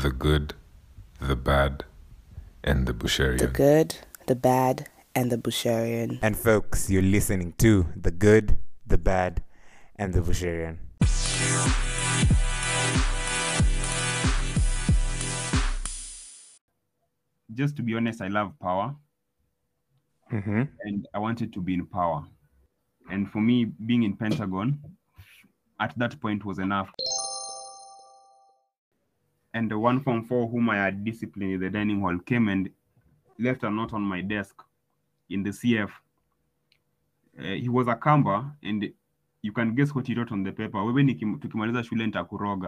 The Good, the Bad, and the Busharian. The Good, the Bad, and the Busharian. And folks, you're listening to The Good, the Bad, and the Busharian. Just to be honest, I love power. And I wanted to be in power. And for me, being in Pentagon at that point was enough. And the one from four whom I had disciplined in the dining hall came and left a note on my desk in the CF. He was a Kamba, and you can guess what he wrote on the paper. Wewe tukimaliza shule nitakuroga.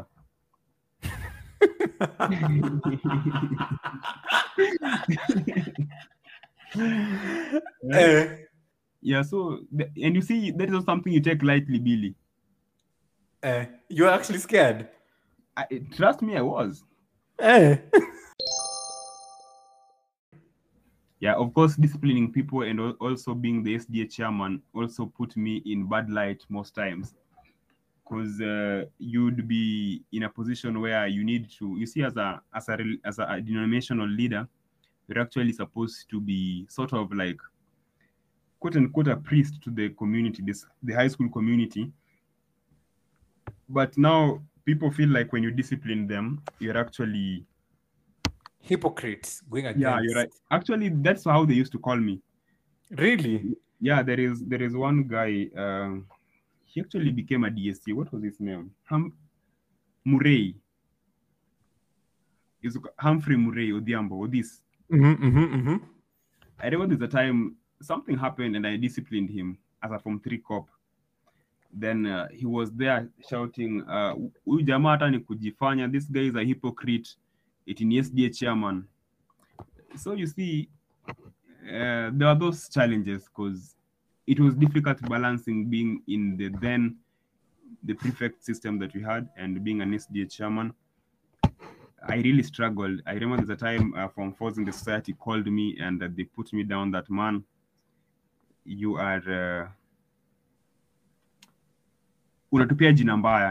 Yeah, so, and you see, that is not something you take lightly, Billy. You're actually scared? Trust me, I was. Yeah, of course, disciplining people and also being the SDA chairman also put me in bad light most times. Because you'd be in a position where you need to, you see, as a denominational leader, you're actually supposed to be sort of like, quote unquote, a priest to the community, the high school community. But now people feel like when you discipline them, you're actually hypocrites going against. Yeah, you're right. Actually, that's how they used to call me. Really? Yeah, there is one guy. He actually became a DSC. What was his name? Murray. Is Humphrey Murray Odhiambo or this. I remember there's a time something happened and I disciplined him as a Form 3 cop. Then he was there shouting, "Huyu jamaa hata ni kujifanya, this guy is a hypocrite. It in SDA chairman." So you see, there are those challenges because it was difficult balancing being in the prefect system that we had and being an SDA chairman. I really struggled. I remember there's a time from Force in the Society called me and they put me down that, man, you are unatupia jina mbaya.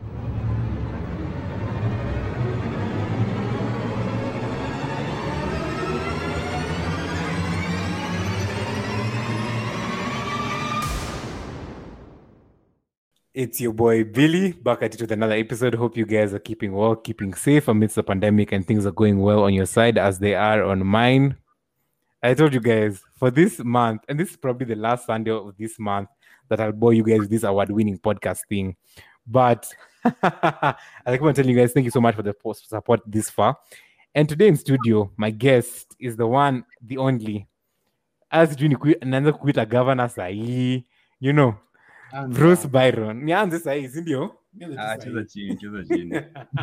It's your boy Billy, back at it with another episode. Hope you guys are keeping well, keeping safe amidst the pandemic, and things are going well on your side as they are on mine. I told you guys, for this month, and this is probably the last Sunday of this month, that I'll bore you guys with this award-winning podcast thing. But I keep on telling you guys, thank you so much for the support this far. And today in studio, my guest is the one, the only. As you another quit a governor, sahi, you know, Bruce Byron. Nianze sahi, sindio? Cheza chini.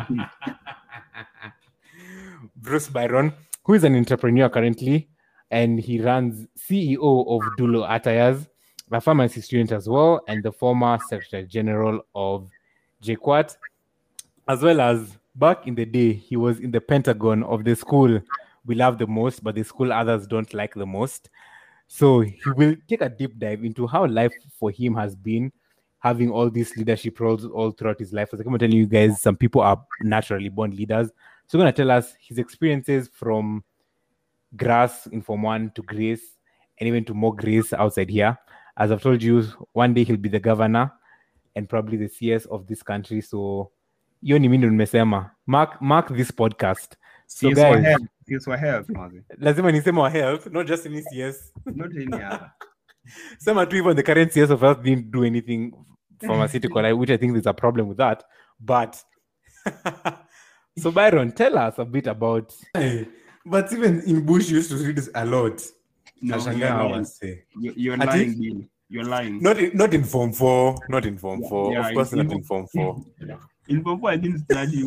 Bruce Byron, who is an entrepreneur currently, and he runs CEO of Dulo Attires, a pharmacy student as well, and the former Secretary General of JKUAT, as well as back in the day, he was in the Pentagon of the school we love the most, but the school others don't like the most. So he will take a deep dive into how life for him has been, having all these leadership roles all throughout his life. As I'm telling you guys, some people are naturally born leaders. So he's going to tell us his experiences from grass in Form 1 to grace, and even to more grace outside here. As I've told you, one day he'll be the governor and probably the CS of this country. So, hiyo ni mimi nimesema. Mark this podcast. So CS guys, CS for health, mazi. Lazima niseme wa health, not just any CS. Not any other. Sema tu even the current CS of health didn't do anything pharmaceutical, which I think there's a problem with that. But so Byron, tell us a bit about. But even in Bush, you used to read this a lot. No, you're lying, Bill. You're lying. Not in Form 4. Not in Form 4. Yeah, of course, not in Form 4. In Form 4, I didn't study.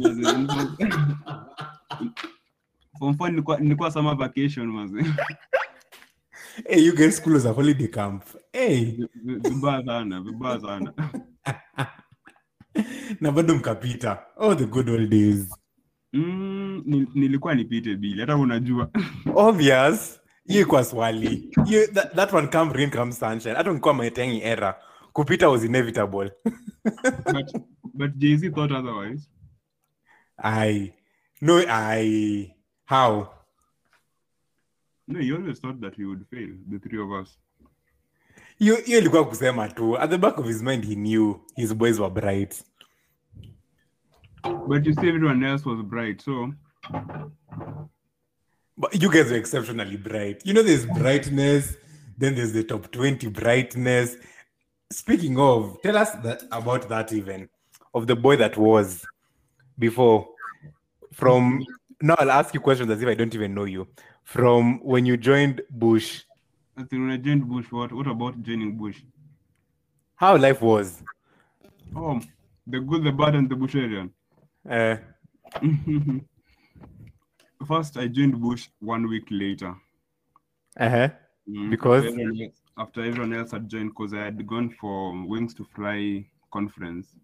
Form 4, nilikuwa summer vacation, mazi. Hey, you guys, school was a holiday camp. Hey. Vibaya sana. Na bado mkapita. Oh, the good old days. Nilikuwa nipite Bill. Hata unajua. Obvious. Hiyo kwa swali. That one come rain, come sunshine. Hata nilikuwa maetengi era. Kupita was inevitable. But Jay-Z thought otherwise. Aye. No, how? No, you always thought that we would fail, the three of us. You ilikuwa kusema tu. At the back of his mind, he knew his boys were bright. But you see, everyone else was bright, so But you guys were exceptionally bright. You know, there's brightness, then there's the top 20 brightness. Speaking of, tell us about that even, of the boy that was before. From now, I'll ask you questions as if I don't even know you. From when you joined Bush, I think when I joined Bush, what about joining Bush? how life was. Oh, the good, the bad, and the Busharian. First, I joined Bush 1 week later. Because after everyone else had joined, because I had gone for Wings to Fly conference.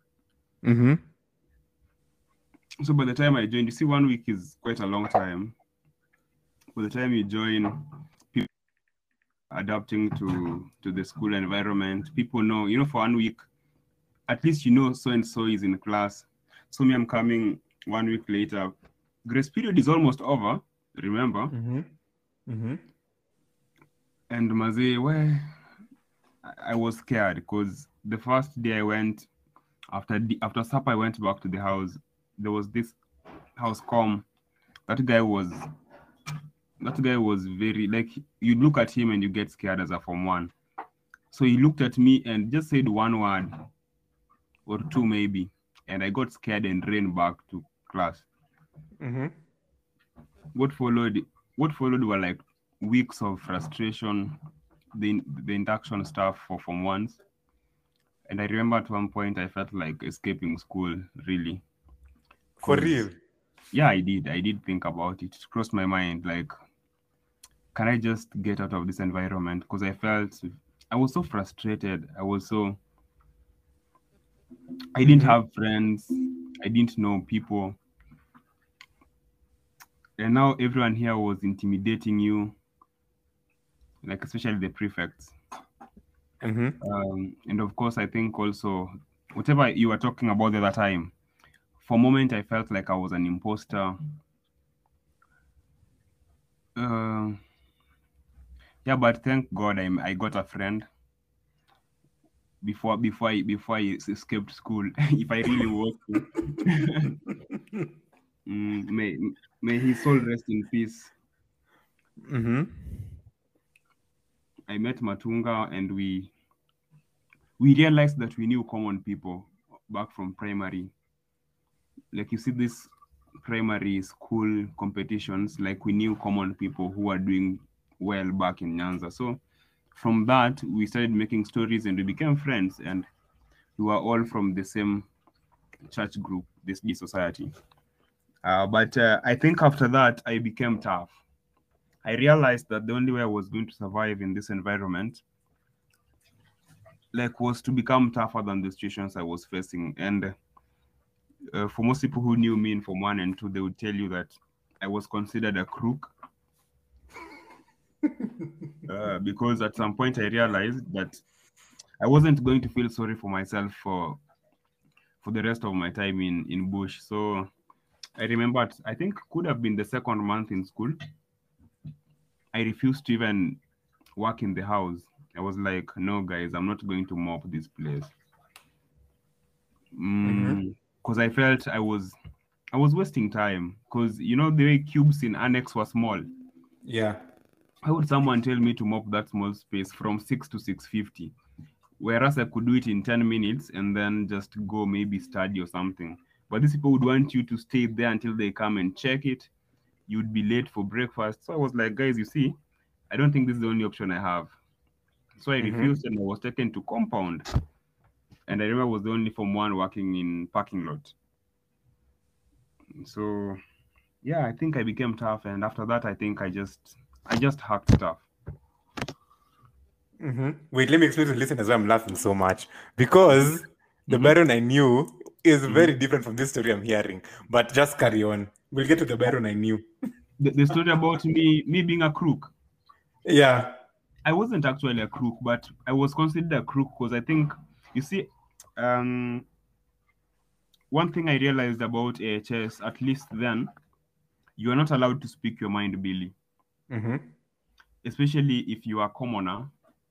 So by the time I joined, you see, 1 week is quite a long time. By the time you join, people adapting to the school environment. People know, for 1 week, at least so and so is in class. So me, I'm coming 1 week later. Grace period is almost over, remember? And Maze, I was scared because the first day I went, after supper, I went back to the house. There was this house comm. That guy was very, like, you look at him and you get scared as a Form 1. So he looked at me and just said one word or two maybe, and I got scared and ran back to class. What followed were like weeks of frustration, the induction stuff for Form 1s. And I remember at one point I felt like escaping school, really. For real? Yeah, I did think about it. It crossed my mind, like, can I just get out of this environment? Because I was so frustrated. I didn't have friends. I didn't know people. And now everyone here was intimidating you, like especially the prefects. And of course, I think also, whatever you were talking about the other time, for a moment, I felt like I was an imposter. Yeah, but thank God I got a friend before I escaped school. If I really was to. May his soul rest in peace. I met Matunga and we realized that we knew common people back from primary. Like, you see this primary school competitions, like we knew common people who were doing well back in Nyanza. So from that, we started making stories and we became friends, and we were all from the same church group, this society. But I think after that, I became tough. I realized that the only way I was going to survive in this environment, like, was to become tougher than the situations I was facing. And for most people who knew me in Form 1 and 2, they would tell you that I was considered a crook. Because at some point I realized that I wasn't going to feel sorry for myself for the rest of my time in Bush. So I remembered, I think could have been the second month in school, I refused to even work in the house. I was like, no, guys, I'm not going to mop this place. Because I felt I was wasting time. Because, the way cubes in Annex were small. Yeah. How would someone tell me to mop that small space from 6 to 6:50? Whereas I could do it in 10 minutes and then just go maybe study or something. But these people would want you to stay there until they come and check it. You'd be late for breakfast. So I was like, guys, you see, I don't think this is the only option I have. So I refused and I was taken to compound. And I remember I was the only Form 1 working in parking lot. So, yeah, I think I became tough. And after that, I think I just hacked stuff. Wait, let me explain to the listeners why I'm laughing so much. Because the Byron I knew is very different from this story I'm hearing. But just carry on. We'll get to the Byron I knew. The story about me being a crook. Yeah. I wasn't actually a crook, but I was considered a crook because I think, you see, one thing I realized about AHS, at least then, you are not allowed to speak your mind, Billy. Especially if you are a commoner.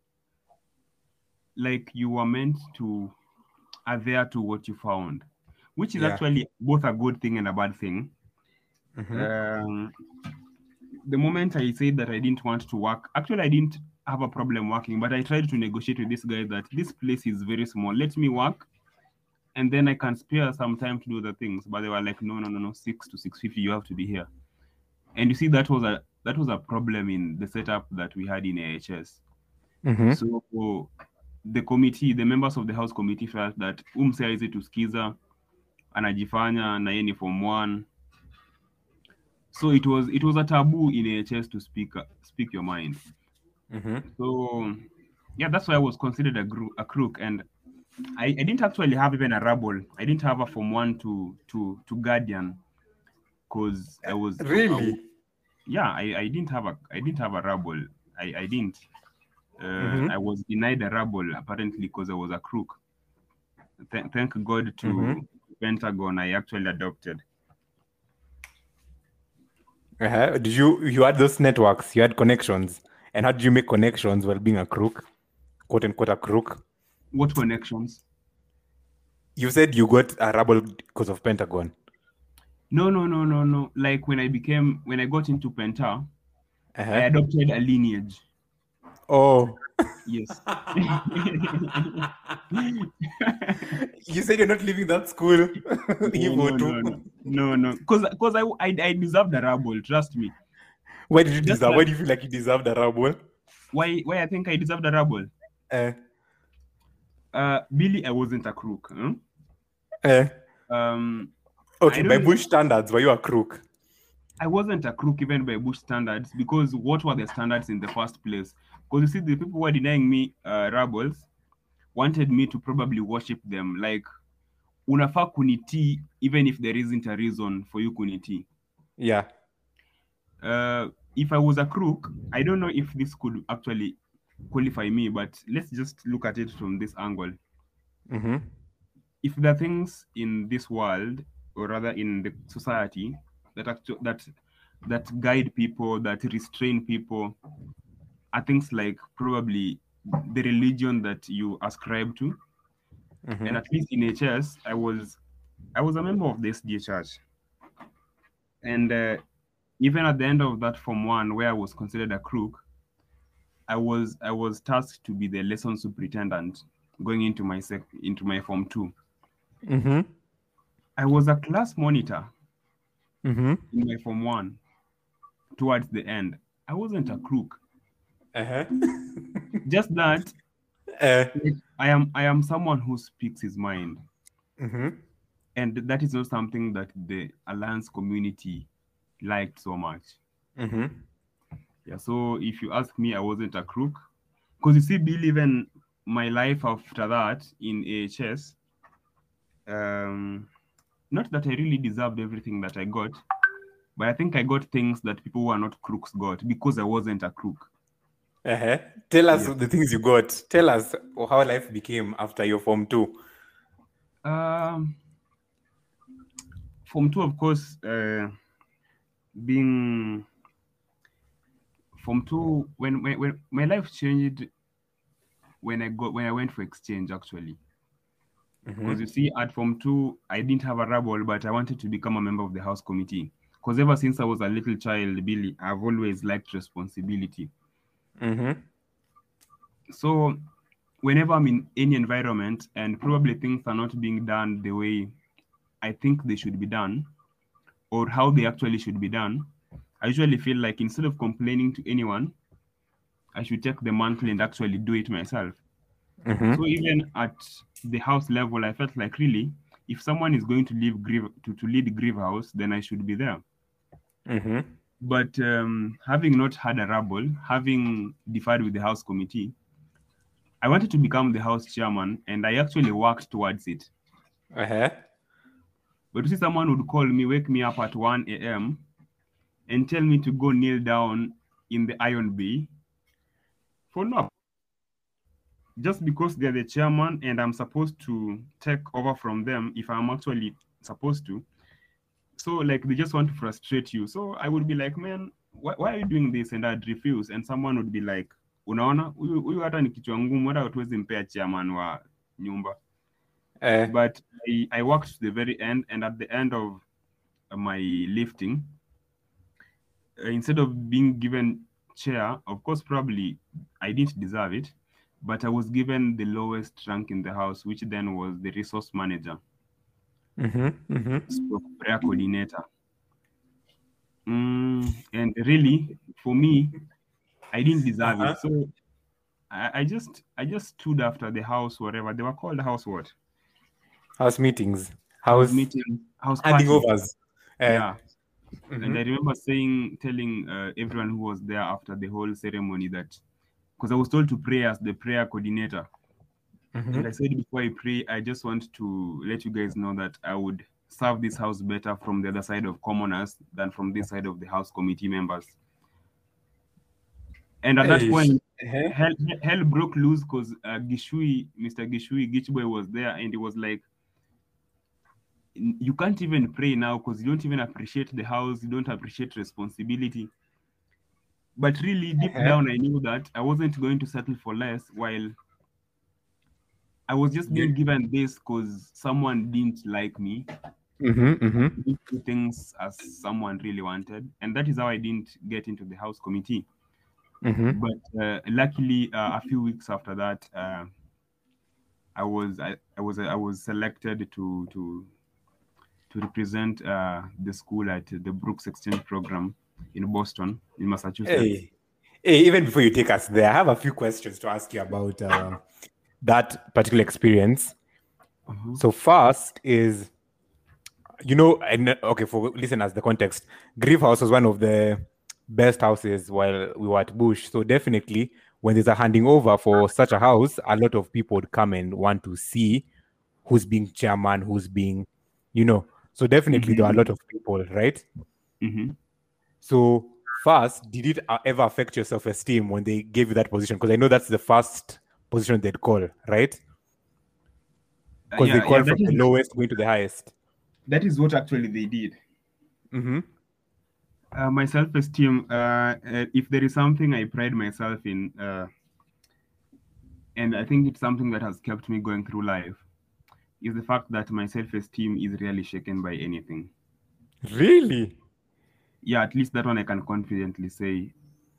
Like, you are meant to adhere to what you found, which is actually both a good thing and a bad thing. The moment I said that I didn't want to work, actually I didn't have a problem working, but I tried to negotiate with this guy that this place is very small, let me work and then I can spare some time to do the things. But they were like, no, 6 to 6:50 you have to be here. And you see, that was a problem in the setup that we had in AHS. So the committee, the members of the house committee felt that umsaizi tuskiza anajifanya na yeye ni form 1. So it was a taboo in AHS to speak your mind. So yeah, that's why I was considered a crook, and I didn't actually have even a rabble. I didn't have a form 1 to guardian, because I was really. I didn't have a rabble. I didn't. I was denied a rabble apparently because I was a crook. Thank God to Pentagon, I actually adopted. Did you had those networks? You had connections, and how did you make connections while being a crook, quote unquote a crook? What connections? You said you got a rabble because of Pentagon. No. Like when I got into Penta, I adopted a lineage. Oh. Yes. You said you're not leaving that school. No. Because I deserved a rabble, trust me. Why did you deserve? Why do you feel like you deserved a rabble? Why I think I deserved a rabble? Billy, I wasn't a crook. Okay, by Bush standards, were you a crook? I wasn't a crook even by Bush standards, because what were the standards in the first place? Because you see, the people who were denying me rabbles wanted me to probably worship them. Like, unafaa kuniti even if there isn't a reason for you kuniti. Yeah. If I was a crook, I don't know if this could actually qualify me, but let's just look at it from this angle. If there are things in this world, or rather in the society, that guide people, that restrain people, are things like probably the religion that you ascribe to. And at least in HS, I was a member of the SDA church. And even at the end of that form 1, where I was considered a crook, I was tasked to be the lesson superintendent going into my form 2. I was a class monitor in my form 1 towards the end. I wasn't a crook. Just that I am someone who speaks his mind. And that is not something that the Alliance community liked so much. Yeah, so if you ask me, I wasn't a crook. Because you see, Bill, even my life after that in AHS, not that I really deserved everything that I got, but I think I got things that people who are not crooks got because I wasn't a crook. Tell us the things you got. Tell us how life became after your form 2. Form 2, of course, being form 2, when my life changed when I went for exchange, actually. Because you see, at form 2, I didn't have a rabble, but I wanted to become a member of the house committee. Because ever since I was a little child, Billy, I've always liked responsibility. So whenever I'm in any environment and probably things are not being done the way I think they should be done, or how they actually should be done, I usually feel like instead of complaining to anyone, I should take the mantle and actually do it myself. So even at the house level, I felt like, really, if someone is going to lead Grieve House, then I should be there. But having not had a rabble, having deferred with the house committee, I wanted to become the house chairman, and I actually worked towards it. But you see, someone would call me, wake me up at 1 a.m. and tell me to go kneel down in the Iron Bay for no, just because they're the chairman and I'm supposed to take over from them if I'm actually supposed to. So like they just want to frustrate you. So I would be like, man, why are you doing this? And I'd refuse. And someone would be like, unaona huyu hata ni kichwa ngumu, hata hatuwezi mpea chairman wa nyumba. But I worked to the very end, and at the end of my lifting, instead of being given chair, of course, probably I didn't deserve it, but I was given the lowest rank in the house, which then was the resource manager, prayer coordinator. And really, for me, I didn't deserve it. So I just stood after the house, whatever they were called, house what? House meetings, house meeting, house handing party. overs. Yeah. And I remember telling everyone who was there after the whole ceremony that, because I was told to pray as the prayer coordinator. And I said, before I pray, I just want to let you guys know that I would serve this house better from the other side of commoners than from this side of the house committee members. And at that point, hell broke loose because Mr. Gishui Gichboy was there, and he was like, you can't even pray now because you don't even appreciate the house, you don't appreciate responsibility. But really, deep down, I knew that I wasn't going to settle for less, while I was just being given this because someone didn't like me. Didn't do things as someone really wanted, and that is how I didn't get into the house committee. But luckily, a few weeks after that, I was selected to represent the school at the Brooks Exchange Program in Boston, in Massachusetts. Even before you take us there, I have a few questions to ask you about that particular experience. So first is, for listeners, the context, Grieve House was one of the best houses while we were at Bush. So definitely, when there's a handing over for such a house, a lot of people would come and want to see who's being chairman, who's being, So definitely there are a lot of people, right? So first, did it ever affect your self-esteem when they gave you that position? Because I know that's the first position they'd call, right? Because they call from the lowest going to the highest. That is what actually they did. My self-esteem, if there is something I pride myself in, and I think it's something that has kept me going through life, is the fact that my self-esteem is rarely shaken by anything. Really? Yeah, at least that one I can confidently say.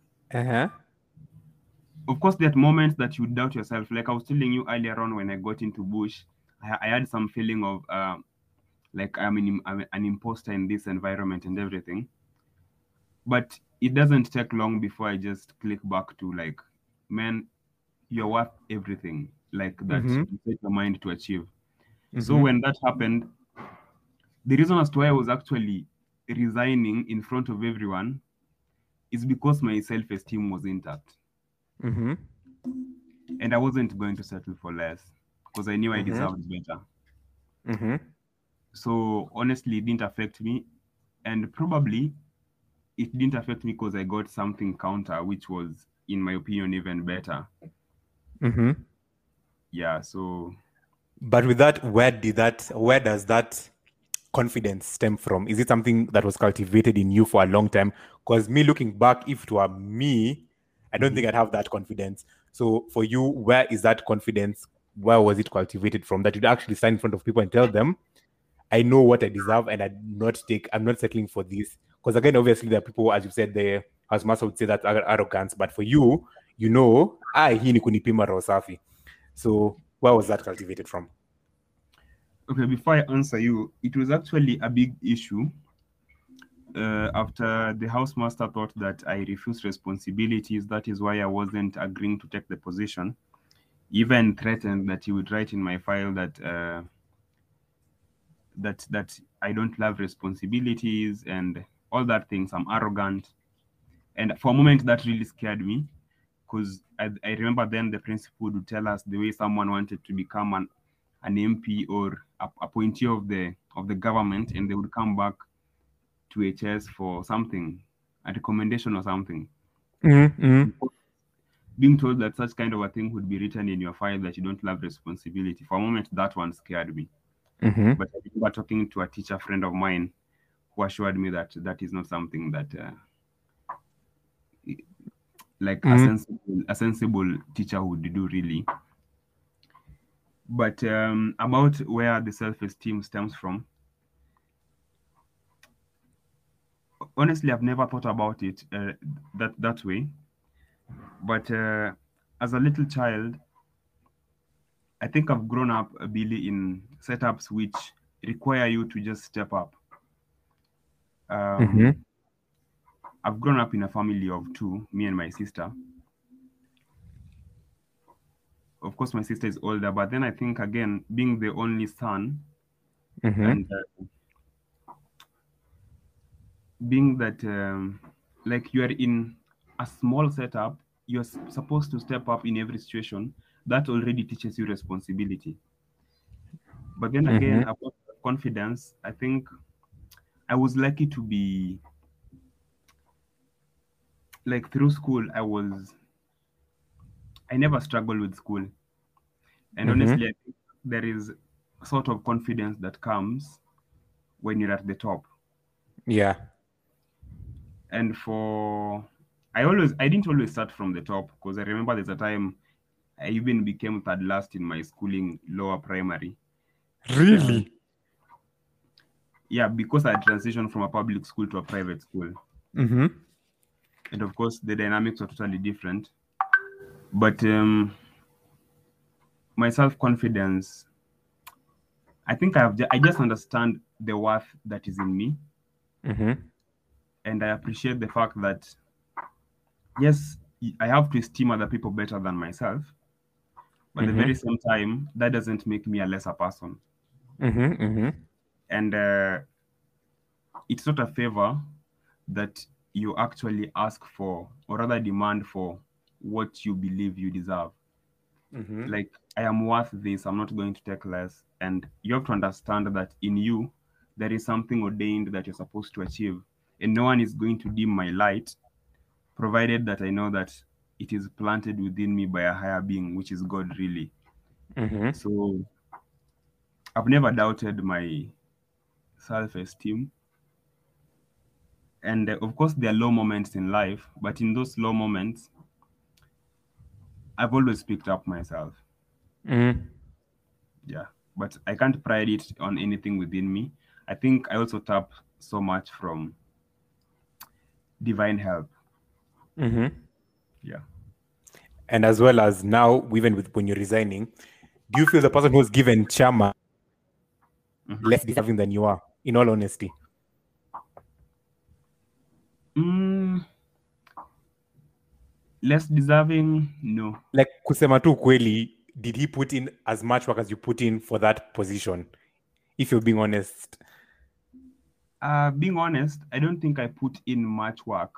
Of course, there are moments that you doubt yourself. Like I was telling you earlier on when I got into Bush, I had some feeling of like I'm an imposter in this environment and everything. But it doesn't take long before I just click back to like, man, you're worth everything. Like that you set your mind to achieve. So when that happened, the reason as to why I was actually resigning in front of everyone is because my self-esteem was intact. And I wasn't going to settle for less because I knew I deserved better. So honestly, it didn't affect me. And probably it didn't affect me because I got something counter, which was, in my opinion, even better. Yeah, so... But with that, where does that confidence stem from? Is it something that was cultivated in you for a long time? Because me looking back, if it were me, I don't think I'd have that confidence. So for you, where is that confidence? Where was it cultivated from? That you'd actually stand in front of people and tell them, I know what I deserve and I'm not settling for this. Because again, obviously there are people, as you said, the house master would say that's arrogance. But for you, hii ni kunipima roho safi. So where was that cultivated from? Okay, before I answer you, it was actually a big issue after the housemaster thought that I refused responsibilities. That is why I wasn't agreeing to take the position. Even threatened that he would write in my file that that I don't love responsibilities and all that things. I'm arrogant. And for a moment, that really scared me. Because I remember then the principal would tell us the way someone wanted to become an MP or appointee of the government, and they would come back to HS for something, a recommendation or something. Being told that such kind of a thing would be written in your file that you don't love responsibility. For a moment, that one scared me. But I remember talking to a teacher friend of mine who assured me that that is not something that like a sensible teacher would do really. But about where the self-esteem stems from, honestly, I've never thought about it that way. But as a little child, I think I've grown up, Billy, in setups which require you to just step up. I've grown up in a family of two, me and my sister. Of course, my sister is older, but then I think, again, being the only son and being that like you are in a small setup, you're supposed to step up in every situation. That already teaches you responsibility. But then again, about confidence, I think I was lucky to be, like, through school, I never struggled with school. And honestly, I think there is a sort of confidence that comes when you're at the top. Yeah. And I didn't always start from the top, because I remember there's a time I even became third last in my schooling, lower primary. Really? Yeah, because I transitioned from a public school to a private school. And of course, the dynamics are totally different. But my self-confidence, I think I just understand the worth that is in me. And I appreciate the fact that, yes, I have to esteem other people better than myself. But at the very same time, that doesn't make me a lesser person. And it's not a favor that you actually ask for, or rather demand for, what you believe you deserve. Like, I am worth this, I'm not going to take less. And you have to understand that in you, there is something ordained that you're supposed to achieve. And no one is going to dim my light, provided that I know that it is planted within me by a higher being, which is God, really. So I've never doubted my self-esteem. And of course, there are low moments in life, but in those low moments, I've always picked up myself. Yeah, but I can't pride it on anything within me. I think I also tap so much from divine help. Yeah. And as well as now, even when you're resigning, do you feel the person who's given chairman less deserving than you are, in all honesty? Less deserving? No. Like, kusema tu kweli, did he put in as much work as you put in for that position? If you're being honest. Being honest, I don't think I put in much work.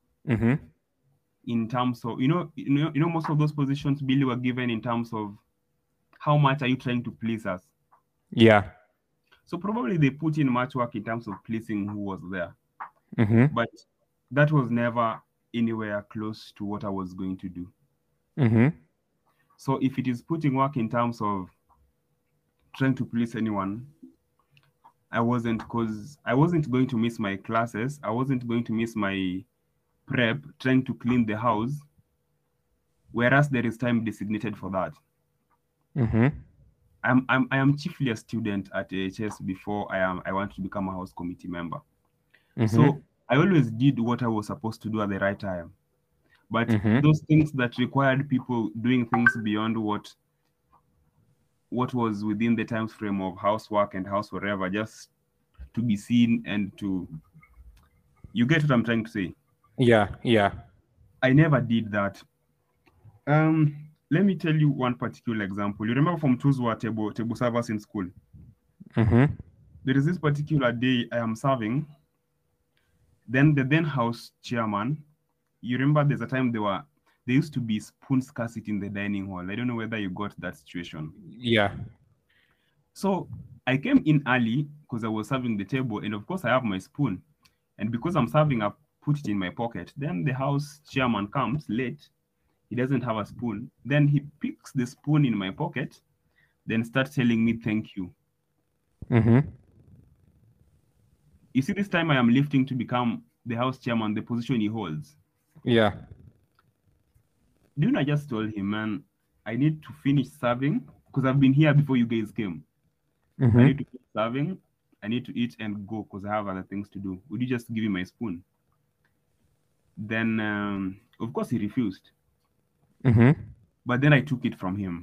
In terms of, you know, most of those positions, Billy, were given in terms of how much are you trying to please us? Yeah. So probably they put in much work in terms of pleasing who was there. But that was never anywhere close to what I was going to do. So if it is putting work in terms of trying to please anyone, I wasn't, because I wasn't going to miss my classes. I wasn't going to miss my prep trying to clean the house, whereas there is time designated for that. I am chiefly a student at AHS before I want to become a house committee member. So I always did what I was supposed to do at the right time. But those things that required people doing things beyond what was within the time frame of housework and house whatever, just to be seen and to, you get what I'm trying to say? Yeah. I never did that. Let me tell you one particular example. You remember from Tuzwa table service in school? There is this particular day I am serving. Then the then house chairman, you remember there's a time there used to be spoon scarcity in the dining hall. I don't know whether you got that situation. Yeah. So I came in early because I was serving the table, and of course I have my spoon. And because I'm serving, I put it in my pocket. Then the house chairman comes late. He doesn't have a spoon. Then he picks the spoon in my pocket, then starts telling me thank you. You see, this time I am lifting to become the house chairman, the position he holds. Yeah. Then I just told him, man, I need to finish serving because I've been here before you guys came. I need to keep serving. I need to eat and go because I have other things to do. Would you just give me my spoon? Then, of course, he refused. But then I took it from him.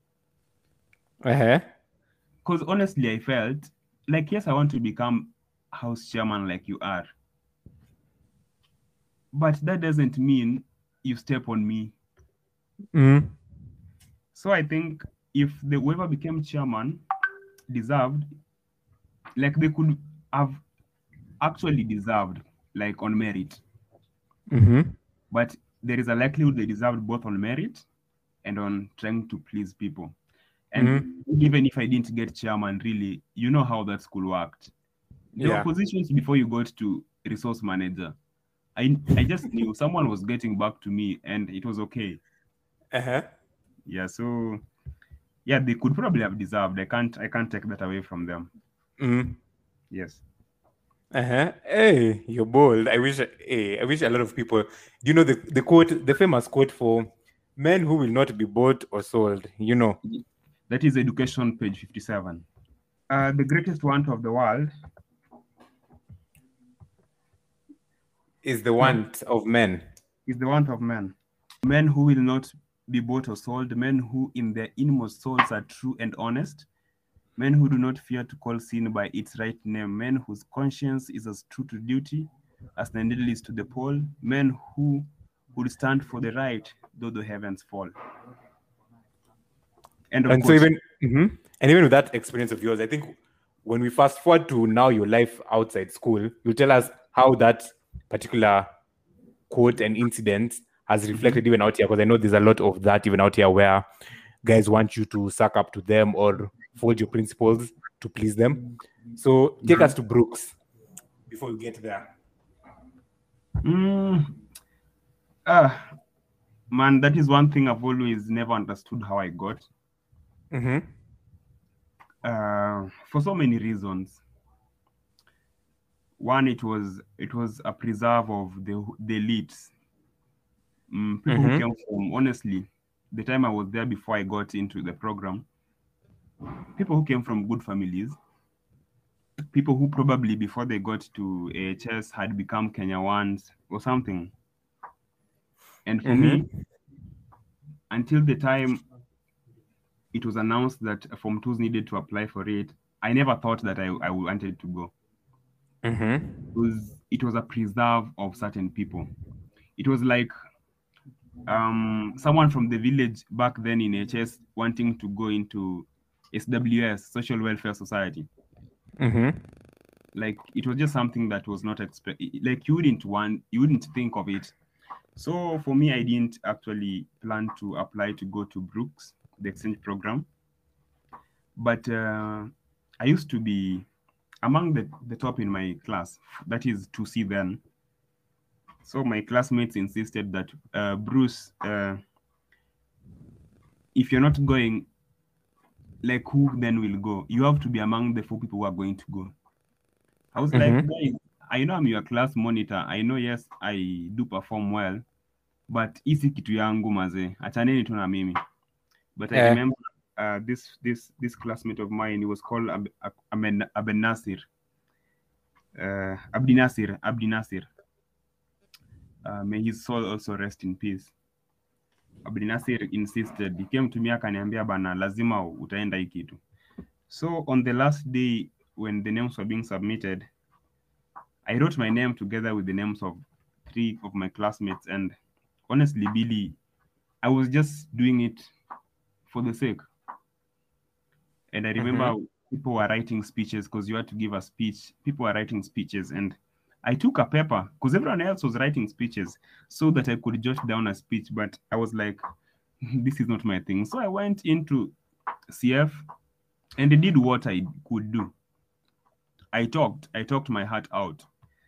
Because honestly, I felt like, yes, I want to become house chairman like you are. But that doesn't mean you step on me. So I think if the whoever became chairman deserved, like they could have actually deserved, like on merit. But there is a likelihood they deserved both on merit and on trying to please people. And even if I didn't get chairman, really, you know how that school worked. There were positions before you got to resource manager. I just knew someone was getting back to me and it was okay. Yeah, so yeah, they could probably have deserved. I can't take that away from them. Yes. Hey, you're bold. I wish a lot of people, you know, the quote, the famous quote for men who will not be bought or sold, you know. That is education, page 57. The greatest want of the world is the want of men. Is the want of men. Men who will not be bought or sold, men who in their inmost souls are true and honest, men who do not fear to call sin by its right name, men whose conscience is as true to duty as the needle is to the pole, men who would stand for the right though the heavens fall. And so even with that experience of yours, I think when we fast forward to now your life outside school, you tell us how that particular quote and incident has reflected even out here, because I know there's a lot of that even out here where guys want you to suck up to them or fold your principles to please them. So take us to Brooks before we get there. Man, that is one thing I've always never understood how I got. For so many reasons. One, it was a preserve of the elites. People who came from, honestly, the time I was there before I got into the program, people who came from good families, people who probably before they got to AHS had become Kenya ones or something. And for me, until the time it was announced that Form 2s needed to apply for it, I never thought that I wanted to go. It was a preserve of certain people. It was like someone from the village back then in HS wanting to go into SWS, Social Welfare Society. Like it was just something that was not expected. Like you wouldn't think of it. So for me, I didn't actually plan to apply to go to Brooks, the exchange program. But I used to be among the top in my class, that is 2C then. So my classmates insisted that, Bruce, if you're not going, like who then will go? You have to be among the 4 people who are going to go. I was like, guys, I know I'm your class monitor. I know, yes, I do perform well, but isi kitu yangu maze, achaneni tu na mimi. But I remember this classmate of mine, he was called Abdi Nasir. May his soul also rest in peace. Abdi Nasir insisted. He came to me akaniambia bana, lazima utaenda hii kitu. So on the last day when the names were being submitted, I wrote my name together with the names of 3 of my classmates, and honestly, Billy, I was just doing it for the sake. And I remember people were writing speeches because you had to give a speech. People were writing speeches, and I took a paper because everyone else was writing speeches so that I could jot down a speech. But I was like, this is not my thing. So I went into CF and I did what I could do. I talked my heart out.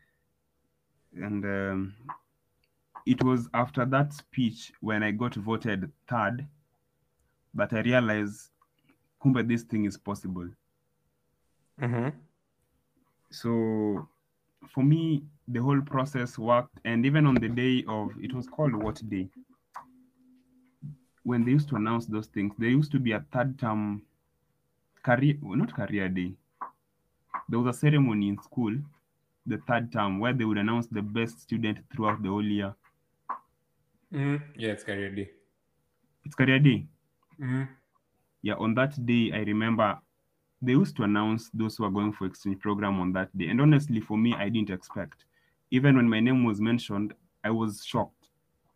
And it was after that speech when I got voted 3rd that I realized, kumbe, this thing is possible. So for me, the whole process worked. And even on the day of, it was called what day? When they used to announce those things, there used to be a third term career, well, not career day. There was a ceremony in school, the third term, where they would announce the best student throughout the whole year. Yeah, it's career day. It's career day. Mm-hmm. Yeah, on that day, I remember they used to announce those who are going for exchange program on that day. And honestly, for me, I didn't expect. Even when my name was mentioned, I was shocked.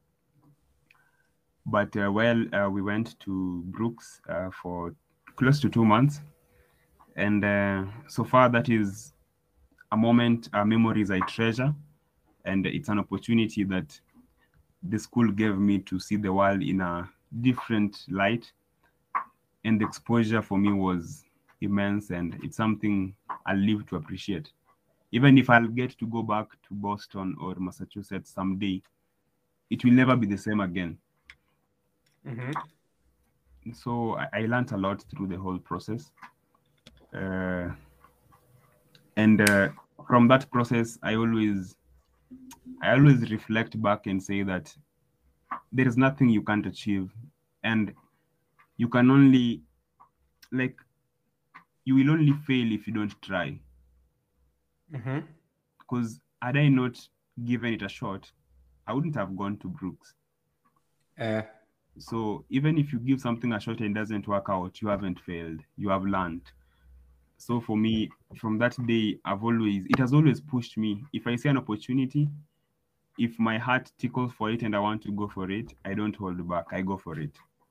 But we went to Brooks for close to 2 months. And so far, that is a moment, memories I treasure. And it's an opportunity that the school gave me to see the world in a different light. And the exposure for me was immense, and it's something I'll live to appreciate. Even if I'll get to go back to Boston or Massachusetts someday, it will never be the same again. Mm-hmm. So I learned a lot through the whole process. And from that process, I always reflect back and say that there is nothing you can't achieve. And you can only, you will only fail if you don't try. Because had I not given it a shot, I wouldn't have gone to Brooks. So even if you give something a shot and it doesn't work out, you haven't failed. You have learned. So for me, from that day, it has always pushed me. If I see an opportunity, if my heart tickles for it and I want to go for it, I don't hold back. I go for it.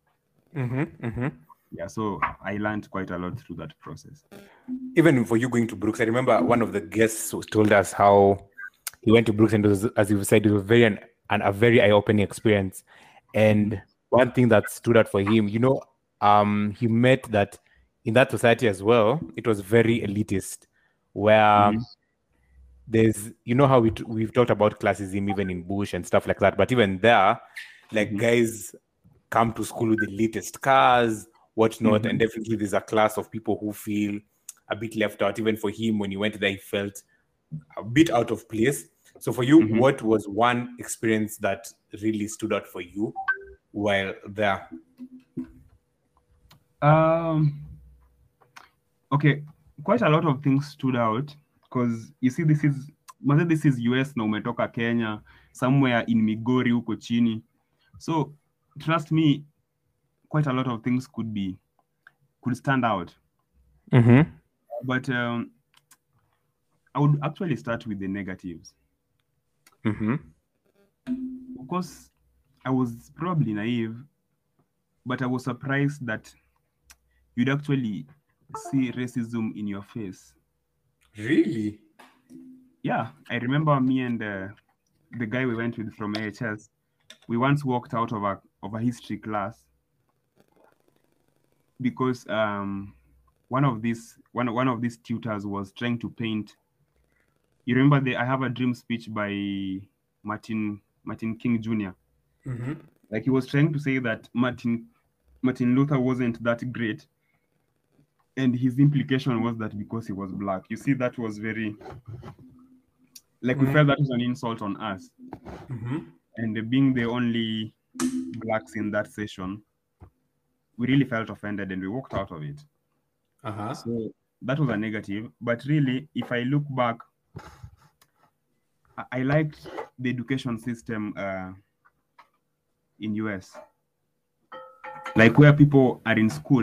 Yeah, so I learned quite a lot through that process. Even for you going to Brooks, I remember one of the guests who told us how he went to Brooks, and it was, as you said, it was a very eye-opening experience. And one thing that stood out for him, he met that in that society as well, it was very elitist, where there's, how we've talked about classism even in Bush and stuff like that, but even there, guys come to school with the latest cars, whatnot, and definitely there's a class of people who feel a bit left out. Even for him, when he went there, he felt a bit out of place. So for you, what was one experience that really stood out for you while there? Okay, quite a lot of things stood out, because you see, this is US na umetoka Kenya, somewhere in Migori huko chini. So trust me, quite a lot of things could stand out. But I would actually start with the negatives. Of course, I was probably naive, but I was surprised that you'd actually see racism in your face. Really? Yeah, I remember me and the guy we went with from AHS, we once walked out of a history class because one of these tutors was trying to paint. You remember I Have a Dream speech by Martin King Jr. Like, he was trying to say that Martin Luther wasn't that great, and his implication was that because he was black. You see, that was very, we felt that was an insult on us. And being the only blacks in that session, we really felt offended and we walked out of it. So that was a negative. But really, if I look back, I liked the education system in US. Like, where people are in school.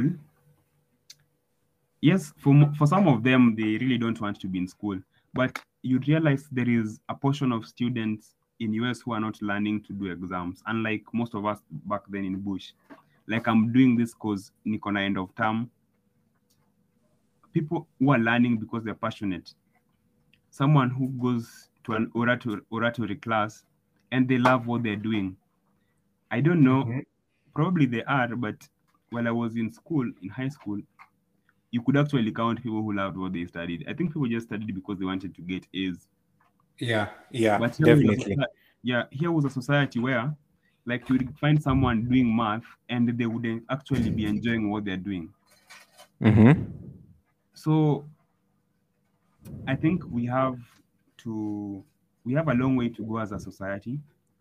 Yes, for some of them, they really don't want to be in school. But you realize there is a portion of students in US who are not learning to do exams, unlike most of us back then in Bush. Like, I'm doing this because niko na end of term. People who are learning because they're passionate. Someone who goes to an oratory class and they love what they're doing. I don't know, probably they are, but while I was in high school, you could actually count people who loved what they studied. I think people just studied because they wanted to get A's. Yeah, but definitely. Here was a society where, like, you would find someone doing math and they wouldn't actually be enjoying what they're doing. So I think we have we have a long way to go as a society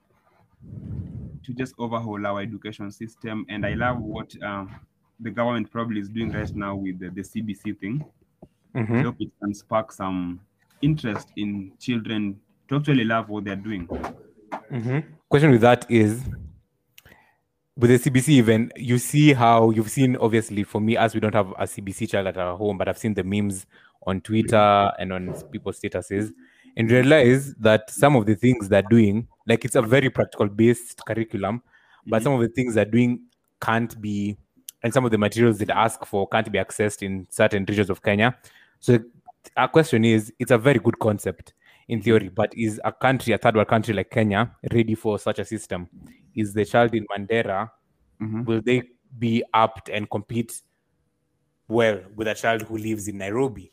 to just overhaul our education system. And I love what the government probably is doing right now with the CBC thing. I hope it can spark some interest in children to actually love what they're doing. Question with that is, with the CBC even, you see how you've seen, obviously, for me, as we don't have a CBC child at our home, but I've seen the memes on Twitter and on people's statuses, and realize that some of the things they're doing, like it's a very practical based curriculum, but some of the things they're doing can't be, and some of the materials they ask for can't be accessed in certain regions of Kenya. So our question is, it's a very good concept in theory, but is a country, a third world country like Kenya, ready for such a system? Is the child in Mandera, will they be apt and compete well with a child who lives in Nairobi?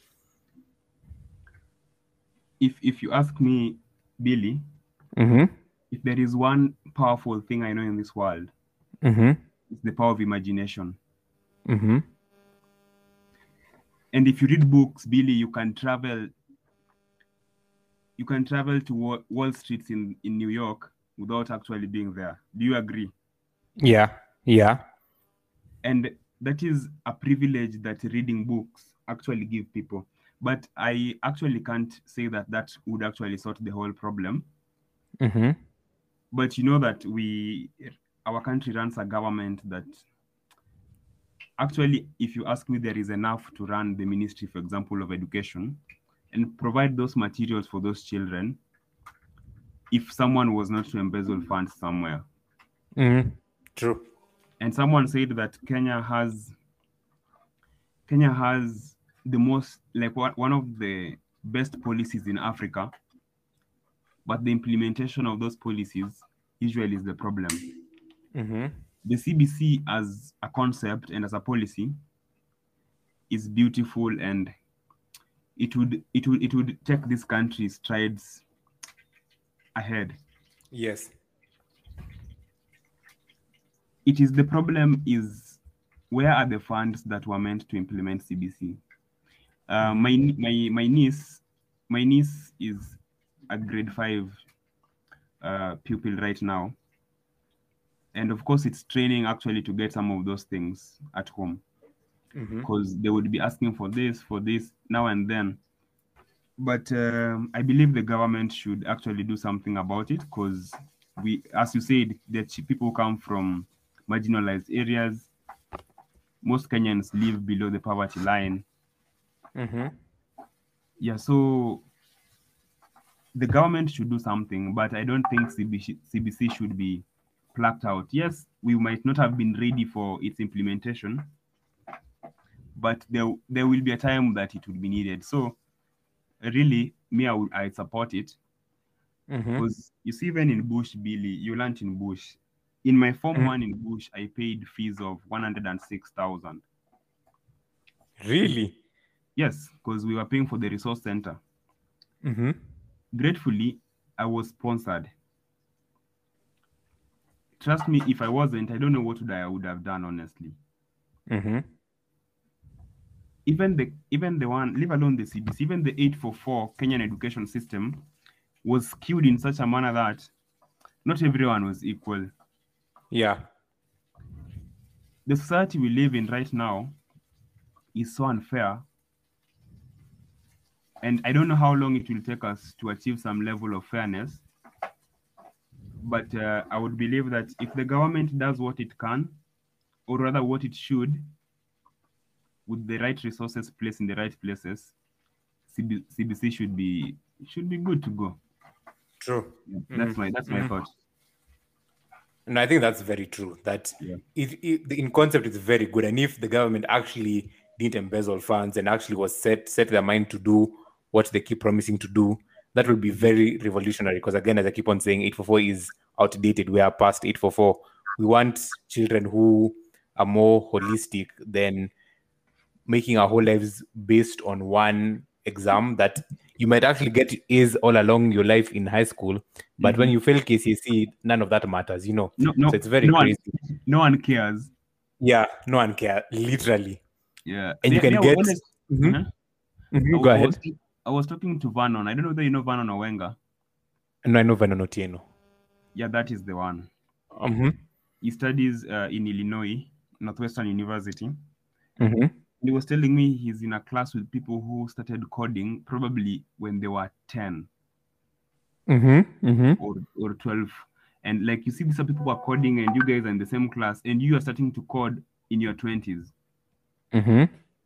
If you ask me, Billy, if there is one powerful thing I know in this world, it's the power of imagination. And if you read books, Billy, you can travel to Wall Street in New York without actually being there. Do you agree? Yeah. And that is a privilege that reading books actually give people. But I actually can't say that would actually sort the whole problem. But you know that our country runs a government that actually, if you ask me, there is enough to run the Ministry, for example, of Education and provide those materials for those children if someone was not to embezzle funds somewhere. True. And someone said that Kenya has the most, like, one of the best policies in Africa, but the implementation of those policies usually is the problem. The CBC as a concept and as a policy is beautiful, and it would take this country strides ahead. Yes. It is the problem is, where are the funds that were meant to implement CBC? My niece is a grade 5 pupil right now, and of course it's training actually to get some of those things at home, because they would be asking for this now and then. But I believe the government should actually do something about it, because as you said, the people come from marginalized areas. Most Kenyans live below the poverty line. Yeah, so the government should do something, but I don't think CBC should be plucked out. Yes, we might not have been ready for its implementation, but there will be a time that it would be needed. So really, I'd support it, because you see, even in Bush, Billy, you learned in Bush. In my Form 1 in Bush, I paid fees of 106,000. Really? Yes, because we were paying for the resource center. Gratefully, I was sponsored. Trust me, if I wasn't, I don't know what I would have done, honestly. Even the one, leave alone the CBC, even the 844 Kenyan education system was skewed in such a manner that not everyone was equal. Yeah. The society we live in right now is so unfair. And I don't know how long it will take us to achieve some level of fairness. But I would believe that if the government does what it can, or rather what it should, with the right resources placed in the right places, CBC should be good to go. True. That's my thought. And I think that's very true. That in concept, it's very good. And if the government actually didn't embezzle funds and actually was set their mind to do what they keep promising to do, that would be very revolutionary. Because again, as I keep on saying, 844 is outdated. We are past 844. We want children who are more holistic than making our whole lives based on one exam that you might actually get A's all along your life in high school, but when you fail KCSE, none of that matters, So it's very crazy. No one cares. Yeah, no one cares, literally. Yeah. And you can get... Go ahead. I I was talking to Vernon. I don't know whether you know Vernon Owenga. No, I know Vernon Otieno. Yeah, that is the one. Mm-hmm. He studies in Illinois, Northwestern University. Mm-hmm. He was telling me he's in a class with people who started coding probably when they were 10 Mm-hmm. Mm-hmm. or 12. And like you see, these are people who are coding and you guys are in the same class and you are starting to code in your 20s. Mm-hmm.